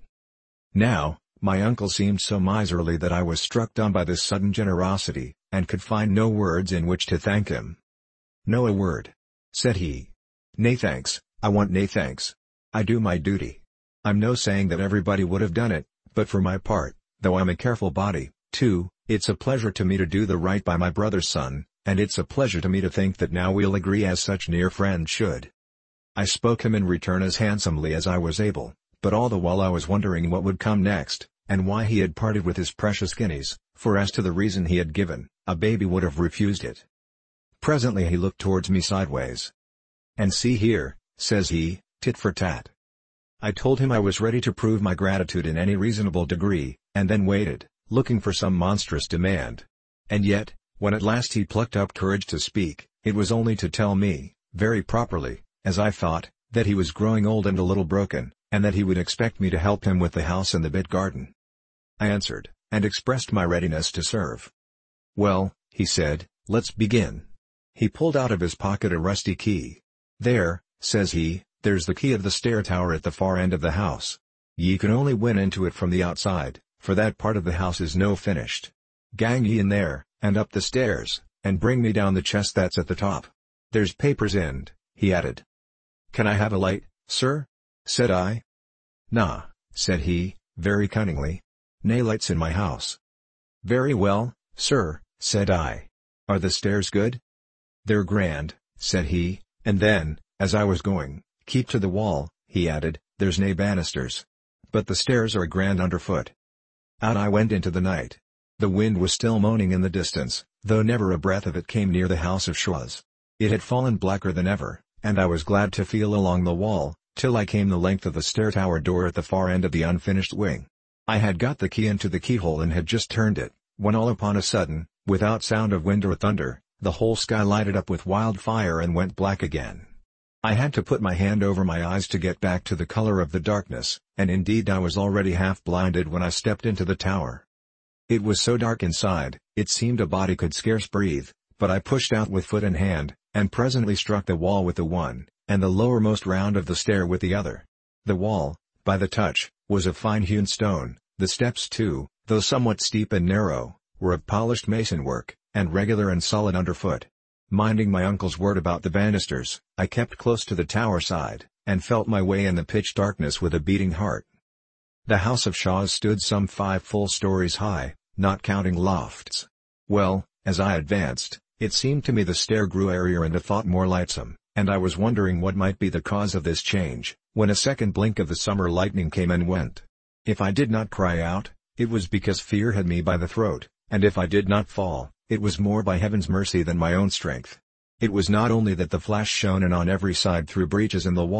Now, my uncle seemed so miserly that I was struck dumb by this sudden generosity, and could find no words in which to thank him. "No a word," said he. "Nay thanks, I want nay thanks. I do my duty. I'm no saying that everybody would have done it, but for my part, though I'm a careful body, too, it's a pleasure to me to do the right by my brother's son, and it's a pleasure to me to think that now we'll agree as such near friends should." I spoke him in return as handsomely as I was able, but all the while I was wondering what would come next, and why he had parted with his precious guineas, for as to the reason he had given, a baby would have refused it. Presently he looked towards me sideways. "And see here," says he, "tit for tat." I told him I was ready to prove my gratitude in any reasonable degree, and then waited, looking for some monstrous demand. And yet, when at last he plucked up courage to speak, it was only to tell me, very properly, as I thought, that he was growing old and a little broken, and that he would expect me to help him with the house and the bit garden. I answered, and expressed my readiness to serve. "Well," he said, "let's begin." He pulled out of his pocket a rusty key. "There," says he, "there's the key of the stair tower at the far end of the house. Ye can only win into it from the outside, for that part of the house is no finished. Gang ye in there, and up the stairs, and bring me down the chest that's at the top. There's papers in," he added. "Can I have a light, sir?" said I. "Nah," said he, very cunningly. "Nae lights in my house." "Very well, sir," said I. "Are the stairs good?" "They're grand," said he, and then, as I was going, "Keep to the wall," he added, "there's nae banisters. But the stairs are grand underfoot." Out I went into the night. The wind was still moaning in the distance, though never a breath of it came near the house of Schwarz. It had fallen blacker than ever, and I was glad to feel along the wall, till I came the length of the stair tower door at the far end of the unfinished wing. I had got the key into the keyhole and had just turned it, when all upon a sudden, without sound of wind or thunder, the whole sky lighted up with wildfire and went black again. I had to put my hand over my eyes to get back to the color of the darkness, and indeed I was already half blinded when I stepped into the tower. It was so dark inside, it seemed a body could scarce breathe, but I pushed out with foot and hand, and presently struck the wall with the one, and the lowermost round of the stair with the other. The wall, by the touch, was of fine-hewn stone, the steps too, though somewhat steep and narrow, were of polished mason work, and regular and solid underfoot. Minding my uncle's word about the banisters, I kept close to the tower side, and felt my way in the pitch darkness with a beating heart. The house of Schwarz stood some 5 full stories high, not counting lofts. Well, as I advanced, it seemed to me the stair grew airier and a thought more lightsome, and I was wondering what might be the cause of this change, when a second blink of the summer lightning came and went. If I did not cry out, it was because fear had me by the throat, and if I did not fall, it was more by heaven's mercy than my own strength. It was not only that the flash shone in on every side through breaches in the wall,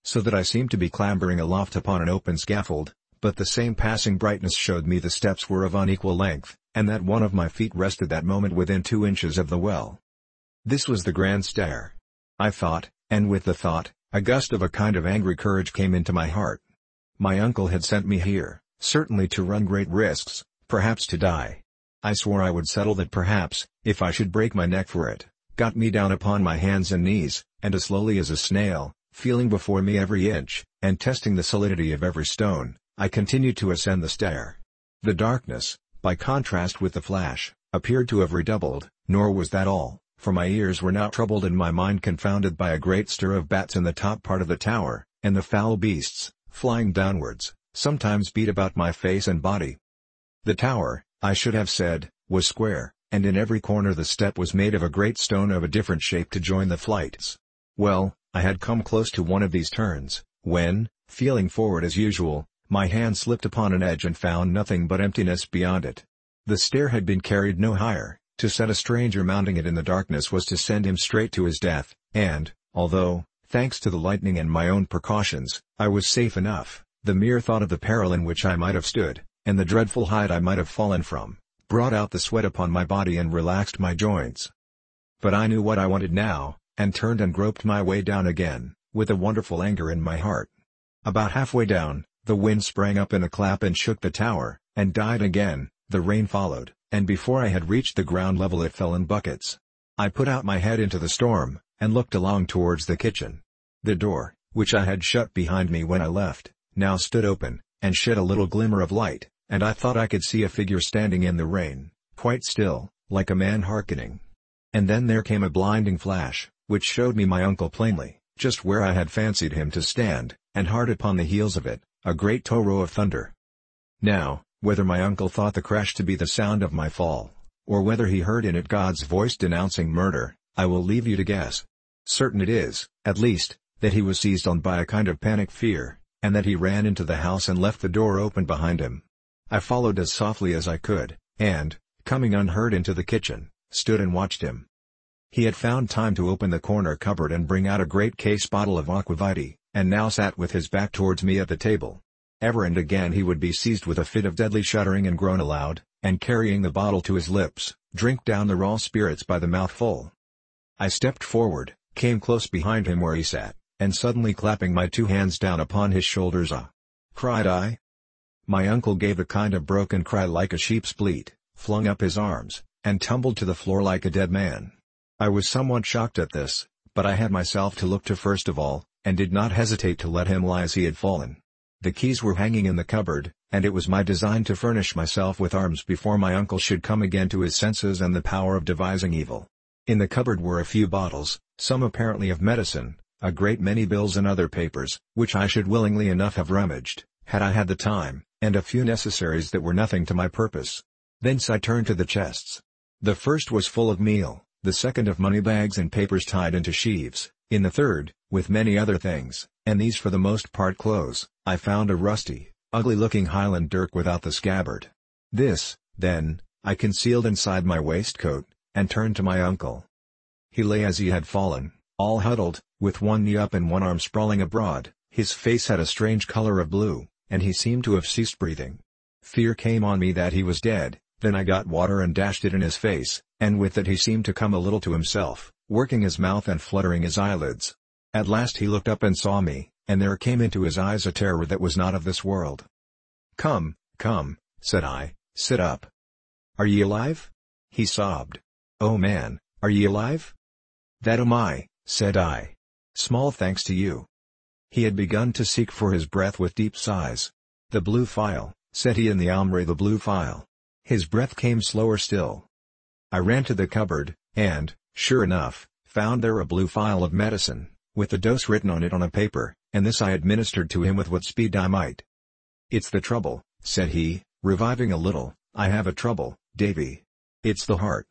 so that I seemed to be clambering aloft upon an open scaffold, but the same passing brightness showed me the steps were of unequal length, and that one of my feet rested that moment within 2 inches of the well. This was the grand stair. I thought, and with the thought, a gust of a kind of angry courage came into my heart. My uncle had sent me here, certainly to run great risks, perhaps to die. I swore I would settle that perhaps, if I should break my neck for it, got me down upon my hands and knees, and as slowly as a snail, feeling before me every inch, and testing the solidity of every stone, I continued to ascend the stair. The darkness, by contrast with the flash, appeared to have redoubled, nor was that all, for my ears were now troubled and my mind confounded by a great stir of bats in the top part of the tower, and the foul beasts, flying downwards, sometimes beat about my face and body. The tower, I should have said, was square, and in every corner the step was made of a great stone of a different shape to join the flights. Well, I had come close to one of these turns, when, feeling forward as usual, my hand slipped upon an edge and found nothing but emptiness beyond it. The stair had been carried no higher. To set a stranger mounting it in the darkness was to send him straight to his death, and, although, thanks to the lightning and my own precautions, I was safe enough, the mere thought of the peril in which I might have stood, and the dreadful height I might have fallen from, brought out the sweat upon my body and relaxed my joints. But I knew what I wanted now, and turned and groped my way down again, with a wonderful anger in my heart. About halfway down, the wind sprang up in a clap and shook the tower, and died again. The rain followed, and before I had reached the ground level it fell in buckets. I put out my head into the storm, and looked along towards the kitchen. The door, which I had shut behind me when I left, now stood open, and shed a little glimmer of light, and I thought I could see a figure standing in the rain, quite still, like a man hearkening. And then there came a blinding flash, which showed me my uncle plainly, just where I had fancied him to stand, and hard upon the heels of it, a great tow-row of thunder. Now, whether my uncle thought the crash to be the sound of my fall, or whether he heard in it God's voice denouncing murder, I will leave you to guess. Certain it is, at least, that he was seized on by a kind of panic fear, and that he ran into the house and left the door open behind him. I followed as softly as I could, and, coming unheard into the kitchen, stood and watched him. He had found time to open the corner cupboard and bring out a great case bottle of aquavitae, and now sat with his back towards me at the table. Ever and again he would be seized with a fit of deadly shuddering and groan aloud, and carrying the bottle to his lips, drink down the raw spirits by the mouthful. I stepped forward, came close behind him where he sat, and suddenly clapping my 2 hands down upon his shoulders, "Ah!" cried I. My uncle gave a kind of broken cry like a sheep's bleat, flung up his arms, and tumbled to the floor like a dead man. I was somewhat shocked at this, but I had myself to look to first of all, and did not hesitate to let him lie as he had fallen. The keys were hanging in the cupboard, and it was my design to furnish myself with arms before my uncle should come again to his senses and the power of devising evil. In the cupboard were a few bottles, some apparently of medicine, a great many bills and other papers, which I should willingly enough have rummaged, had I had the time, and a few necessaries that were nothing to my purpose. Thence I turned to the chests. The first was full of meal, the second of money bags and papers tied into sheaves, in the third, with many other things, and these for the most part clothes, I found a rusty, ugly-looking Highland dirk without the scabbard. This, then, I concealed inside my waistcoat, and turned to my uncle. He lay as he had fallen, all huddled, with one knee up and one arm sprawling abroad. His face had a strange color of blue, and he seemed to have ceased breathing. Fear came on me that he was dead, then I got water and dashed it in his face, and with it he seemed to come a little to himself, working his mouth and fluttering his eyelids. At last he looked up and saw me, and there came into his eyes a terror that was not of this world. "Come, come," said I, "sit up. Are ye alive?" He sobbed. "Oh man, are ye alive?" "That am I," said I. "Small thanks to you." He had begun to seek for his breath with deep sighs. "The blue phial," said he in the almray, "the blue phial." His breath came slower still. I ran to the cupboard, and, sure enough, found there a blue phial of medicine, with the dose written on it on a paper, and this I administered to him with what speed I might. "It's the trouble," said he, reviving a little, "I have a trouble, Davy. It's the heart."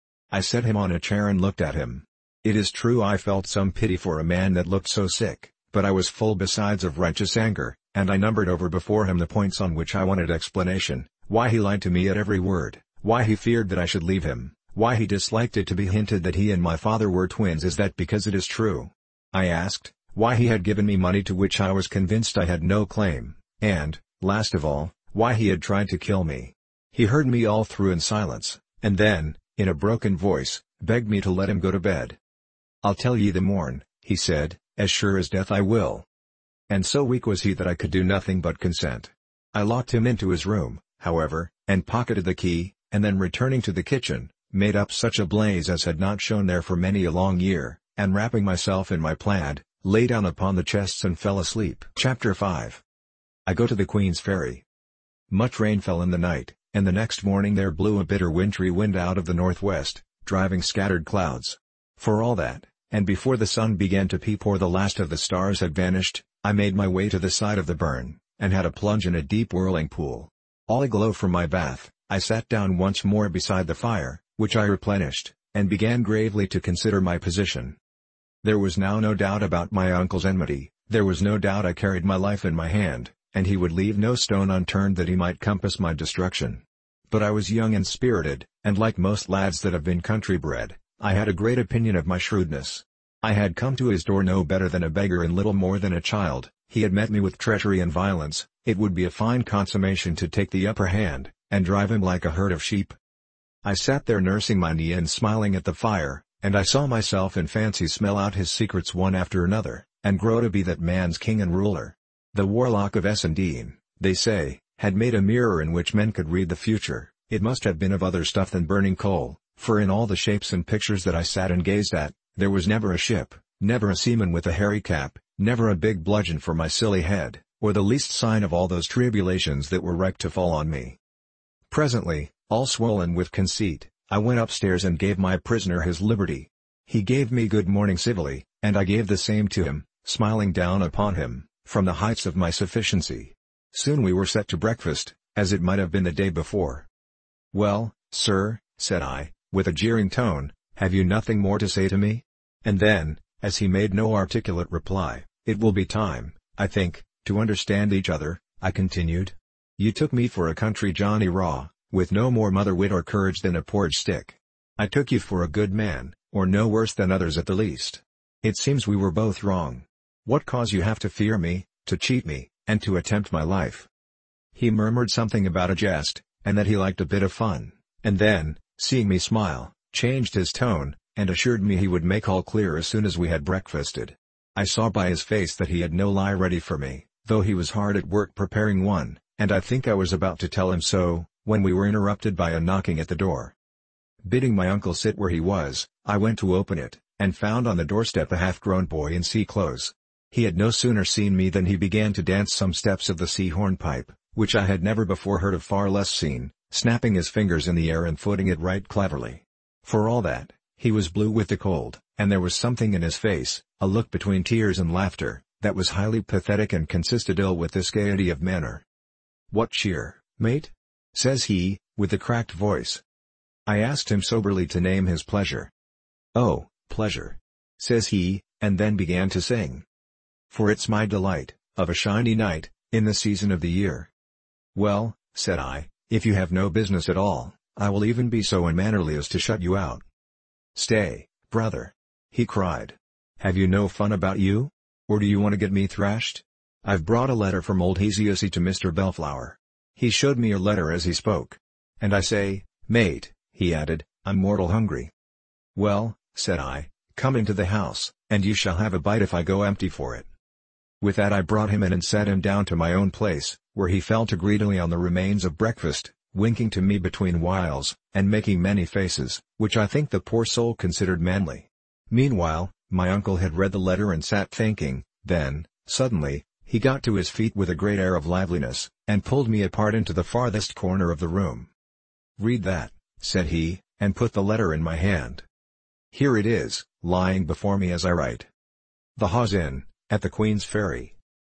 I set him on a chair and looked at him. It is true I felt some pity for a man that looked so sick, but I was full besides of righteous anger, and I numbered over before him the points on which I wanted explanation: why he lied to me at every word, why he feared that I should leave him, why he disliked it to be hinted that he and my father were twins. "Is that because it is true?" I asked, why he had given me money to which I was convinced I had no claim, and, last of all, why he had tried to kill me. He heard me all through in silence, and then, in a broken voice, begged me to let him go to bed. "I'll tell ye the morn," he said, "as sure as death I will." And so weak was he that I could do nothing but consent. I locked him into his room, however, and pocketed the key, and then returning to the kitchen, made up such a blaze as had not shone there for many a long year, and wrapping myself in my plaid, lay down upon the chests and fell asleep. Chapter 5. I go to the Queen's Ferry. Much rain fell in the night, and the next morning there blew a bitter wintry wind out of the northwest, driving scattered clouds. For all that, and before the sun began to peep or the last of the stars had vanished, I made my way to the side of the burn, and had a plunge in a deep whirling pool. All aglow from my bath, I sat down once more beside the fire, which I replenished, and began gravely to consider my position. There was now no doubt about my uncle's enmity, there was no doubt I carried my life in my hand, and he would leave no stone unturned that he might compass my destruction. But I was young and spirited, and like most lads that have been country bred, I had a great opinion of my shrewdness. I had come to his door no better than a beggar and little more than a child, he had met me with treachery and violence, it would be a fine consummation to take the upper hand, and drive him like a herd of sheep. I sat there nursing my knee and smiling at the fire, and I saw myself in fancy smell out his secrets one after another, and grow to be that man's king and ruler. The Warlock of Essendine, they say, had made a mirror in which men could read the future. It must have been of other stuff than burning coal, for in all the shapes and pictures that I sat and gazed at, there was never a ship, never a seaman with a hairy cap, never a big bludgeon for my silly head, or the least sign of all those tribulations that were ripe to fall on me. Presently, all swollen with conceit, I went upstairs and gave my prisoner his liberty. He gave me good morning civilly, and I gave the same to him, smiling down upon him, from the heights of my sufficiency. Soon we were set to breakfast, as it might have been the day before. "Well, sir," said I, with a jeering tone, "have you nothing more to say to me?" And then, as he made no articulate reply, "It will be time, I think, to understand each other," I continued. "You took me for a country Johnny Raw, with no more mother wit or courage than a porridge stick. I took you for a good man, or no worse than others at the least. It seems we were both wrong. What cause you have to fear me, to cheat me, and to attempt my life?" He murmured something about a jest, and that he liked a bit of fun, and then, seeing me smile, changed his tone, and assured me he would make all clear as soon as we had breakfasted. I saw by his face that he had no lie ready for me, though he was hard at work preparing one, and I think I was about to tell him so, when we were interrupted by a knocking at the door. Bidding my uncle sit where he was, I went to open it, and found on the doorstep a half-grown boy in sea clothes. He had no sooner seen me than he began to dance some steps of the sea hornpipe, which I had never before heard of, far less seen, snapping his fingers in the air and footing it right cleverly. For all that, he was blue with the cold, and there was something in his face, a look between tears and laughter, that was highly pathetic and consisted ill with this gaiety of manner. "What cheer, mate?" says he, with a cracked voice. I asked him soberly to name his pleasure. "Oh, pleasure," says he, and then began to sing. "For it's my delight, of a shiny night, in the season of the year." "Well," said I, "if you have no business at all, I will even be so unmannerly as to shut you out." "Stay, brother," he cried. "Have you no fun about you? Or do you want to get me thrashed? I've brought a letter from old Heasiusy to Mr. Bellflower." He showed me a letter as he spoke. "And I say, mate," he added, "I'm mortal hungry." "Well," said I, "come into the house, and you shall have a bite if I go empty for it." With that I brought him in and sat him down to my own place, where he fell to greedily on the remains of breakfast, winking to me between whiles, and making many faces, which I think the poor soul considered manly. Meanwhile, my uncle had read the letter and sat thinking. Then, suddenly, he got to his feet with a great air of liveliness, and pulled me apart into the farthest corner of the room. "Read that," said he, and put the letter in my hand. Here it is, lying before me as I write. "The Hawes Inn, at the Queen's Ferry.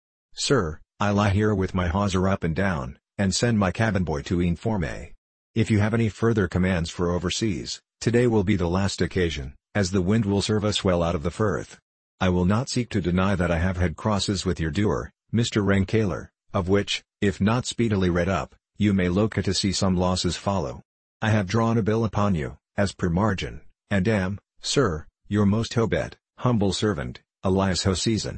Sir, I lie here with my hawser up and down, and send my cabin boy to inform me. If you have any further commands for overseas, today will be the last occasion, as the wind will serve us well out of the Firth. I will not seek to deny that I have had crosses with your doer, Mr. Rankaler, of which, if not speedily read up, you may look to see some losses follow. I have drawn a bill upon you, as per margin, and am, sir, your most hobet, humble servant, Elias Hoseason.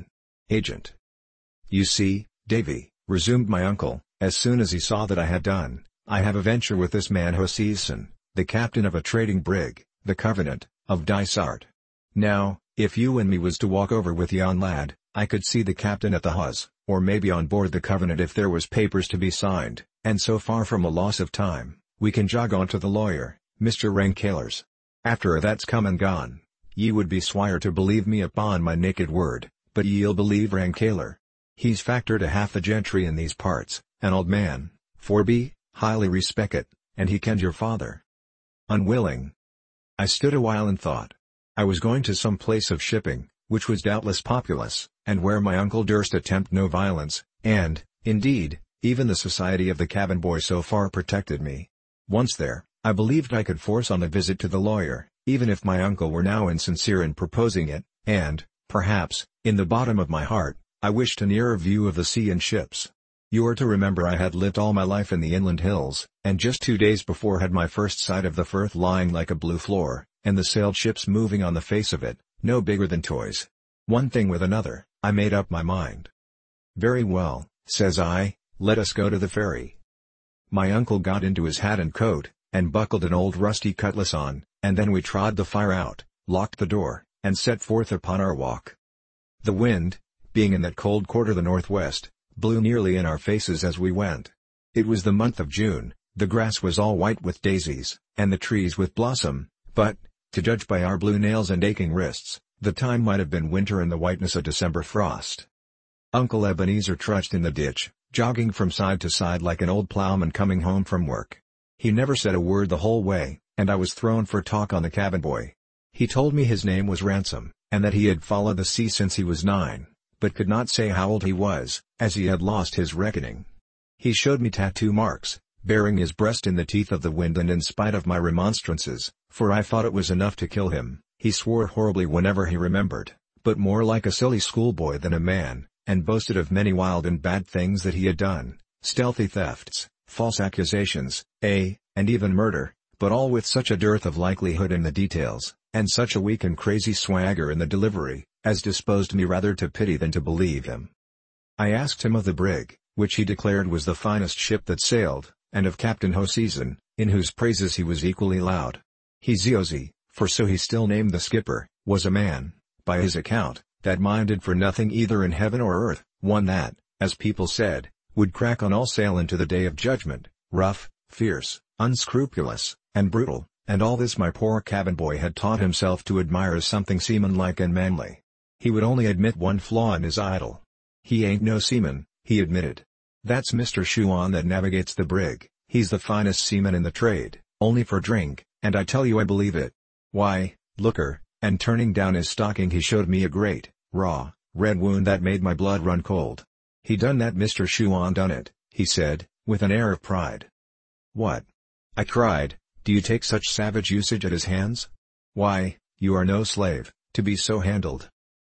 Agent. You see, Davy, resumed my uncle, as soon as he saw that I had done, I have a venture with this man Hoseason, the captain of a trading brig, the Covenant, of Dysart. Now, if you and me was to walk over with yon lad, I could see the captain at the huzz, or maybe on board the Covenant if there was papers to be signed, and so far from a loss of time, we can jog on to the lawyer, Mr. Rankailers. After that's come and gone, ye would be swire to believe me upon my naked word, but ye'll believe Rankailer. He's factor to half the gentry in these parts, an old man, forby, highly respected, and he kenned your father. Unwilling. I stood a while and thought. I was going to some place of shipping, which was doubtless populous, and where my uncle durst attempt no violence, and, indeed, even the society of the cabin boy so far protected me. Once there, I believed I could force on a visit to the lawyer, even if my uncle were now insincere in proposing it, and, perhaps, in the bottom of my heart, I wished a nearer view of the sea and ships. You are to remember I had lived all my life in the inland hills, and just 2 days before had my first sight of the Firth lying like a blue floor, and the sailed ships moving on the face of it, no bigger than toys. One thing with another, I made up my mind. Very well, says I, let us go to the ferry. My uncle got into his hat and coat, and buckled an old rusty cutlass on, and then we trod the fire out, locked the door, and set forth upon our walk. The wind, being in that cold quarter the northwest, blew nearly in our faces as we went. It was the month of June, the grass was all white with daisies, and the trees with blossom, but, to judge by our blue nails and aching wrists, the time might have been winter and the whiteness a December frost. Uncle Ebenezer trudged in the ditch, jogging from side to side like an old plowman coming home from work. He never said a word the whole way, and I was thrown for talk on the cabin boy. He told me his name was Ransom, and that he had followed the sea since he was 9, but could not say how old he was, as he had lost his reckoning. He showed me tattoo marks, bearing his breast in the teeth of the wind, and in spite of my remonstrances, for I thought it was enough to kill him, he swore horribly whenever he remembered, but more like a silly schoolboy than a man, and boasted of many wild and bad things that he had done, stealthy thefts, false accusations, and even murder, but all with such a dearth of likelihood in the details, and such a weak and crazy swagger in the delivery, as disposed me rather to pity than to believe him. I asked him of the brig, which he declared was the finest ship that sailed, and of Captain Hoseason, in whose praises he was equally loud. Hezeozy, for so he still named the skipper, was a man, by his account, that minded for nothing either in heaven or earth, one that, as people said, would crack on all sail into the day of judgment, rough, fierce, unscrupulous, and brutal, and all this my poor cabin boy had taught himself to admire as something seamanlike and manly. He would only admit one flaw in his idol. He ain't no seaman, he admitted. That's Mr. Shuan that navigates the brig, he's the finest seaman in the trade, only for drink, and I tell you I believe it. Why, looker, and turning down his stocking he showed me a great, raw, red wound that made my blood run cold. He done that, Mr. Shuan done it, he said, with an air of pride. What? I cried, do you take such savage usage at his hands? Why, you are no slave, to be so handled.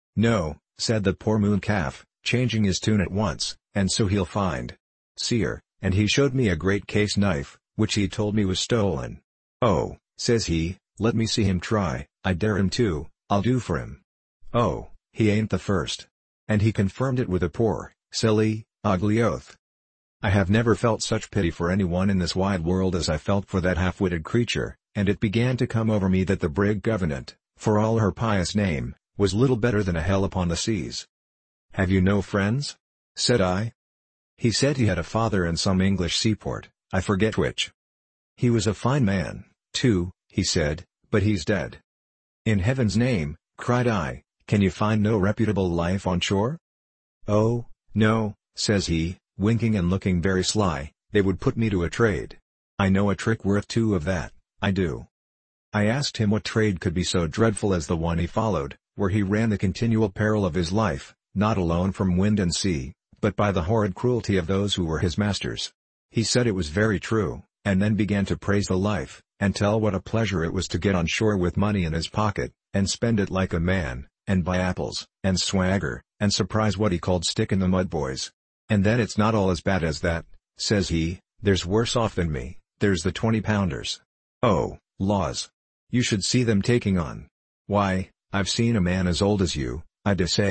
No, said the poor mooncalf, changing his tune at once, and so he'll find. Seer, and he showed me a great case knife, which he told me was stolen. Oh, says he, let me see him try, I dare him to, I'll do for him. Oh, he ain't the first. And he confirmed it with a poor, silly, ugly oath. I have never felt such pity for anyone in this wide world as I felt for that half-witted creature, and it began to come over me that the brig Covenant, for all her pious name, was little better than a hell upon the seas. Have you no friends? Said I. He said he had a father in some English seaport, I forget which. He was a fine man, too, he said, but he's dead. In heaven's name, cried I, can you find no reputable life on shore? Oh, no, says he, winking and looking very sly, they would put me to a trade. I know a trick worth 2 of that, I do. I asked him what trade could be so dreadful as the one he followed, where he ran the continual peril of his life, not alone from wind and sea, but by the horrid cruelty of those who were his masters. He said it was very true, and then began to praise the life, and tell what a pleasure it was to get on shore with money in his pocket, and spend it like a man, and buy apples, and swagger, and surprise what he called stick-in-the-mud boys. And then it's not all as bad as that, says he, there's worse off than me, there's the 20-pounders. Oh, laws! You should see them taking on. Why, I've seen a man as old as you, I dessay,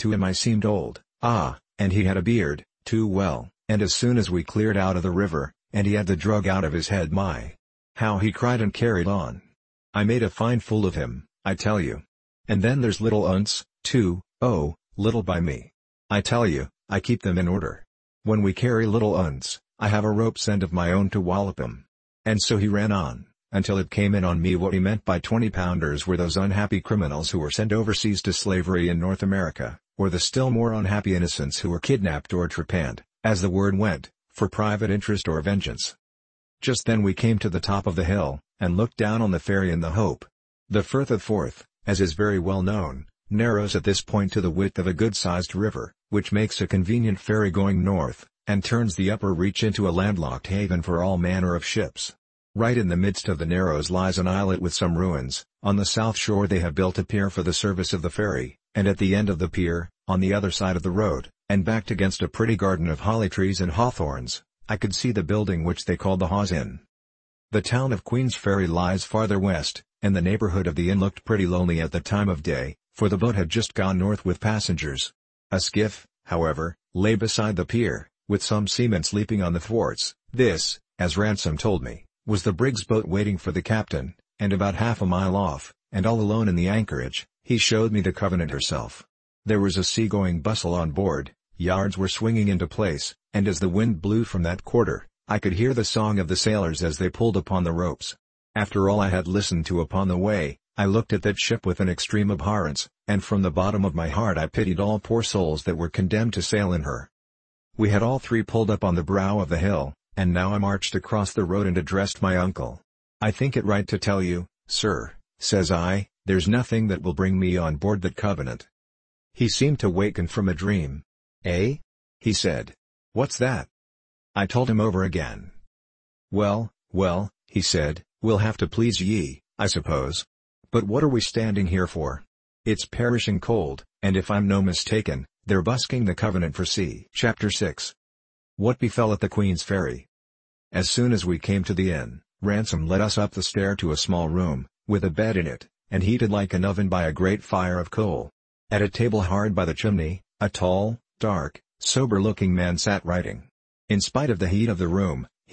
To him I seemed old, and he had a beard, too well, and as soon as we cleared out of the river, and he had the drug out of his head, my! How he cried and carried on. I made a fine fool of him, I tell you. And then there's little Unce, too, oh, little by me. I tell you, I keep them in order. When we carry little Unce, I have a rope's end of my own to wallop him. And so he ran on, until it came in on me what he meant by 20-pounders were those unhappy criminals who were sent overseas to slavery in North America, or the still more unhappy innocents who were kidnapped or trepanned, as the word went, for private interest or vengeance. Just then we came to the top of the hill, and looked down on the ferry in the Hope. The Firth of Forth, as is very well known, narrows at this point to the width of a good-sized river, which makes a convenient ferry going north, and turns the upper reach into a landlocked haven for all manner of ships. Right in the midst of the narrows lies an islet with some ruins. On the south shore they have built a pier for the service of the ferry, and at the end of the pier, on the other side of the road, and backed against a pretty garden of holly trees and hawthorns, I could see the building which they called the Hawes Inn. The town of Queensferry lies farther west, and the neighborhood of the inn looked pretty lonely at the time of day, for the boat had just gone north with passengers. A skiff, however, lay beside the pier, with some seamen sleeping on the thwarts. This, as Ransom told me, was the brig's boat waiting for the captain, and about half a mile off, and all alone in the anchorage, he showed me the Covenant herself. There was a sea-going bustle on board, yards were swinging into place, and as the wind blew from that quarter, I could hear the song of the sailors as they pulled upon the ropes. After all I had listened to upon the way, I looked at that ship with an extreme abhorrence, and from the bottom of my heart I pitied all poor souls that were condemned to sail in her. We had all three pulled up on the brow of the hill, and now I marched across the road and addressed my uncle. "I think it right to tell you, sir," says I, "there's nothing that will bring me on board that Covenant." He seemed to waken from a dream. "Eh?" he said. "What's that?" I told him over again. Well, he said, "we'll have to please ye, I suppose. But what are we standing here for? It's perishing cold, and if I'm no mistaken, they're busking the Covenant for sea." Chapter 6. What befell at the Queensferry. As soon as we came to the inn, Ransom led us up the stair to a small room, with a bed in it, and heated like an oven by a great fire of coal. At a table hard by the chimney, a tall, dark, sober-looking man sat writing. In spite of the heat of the room,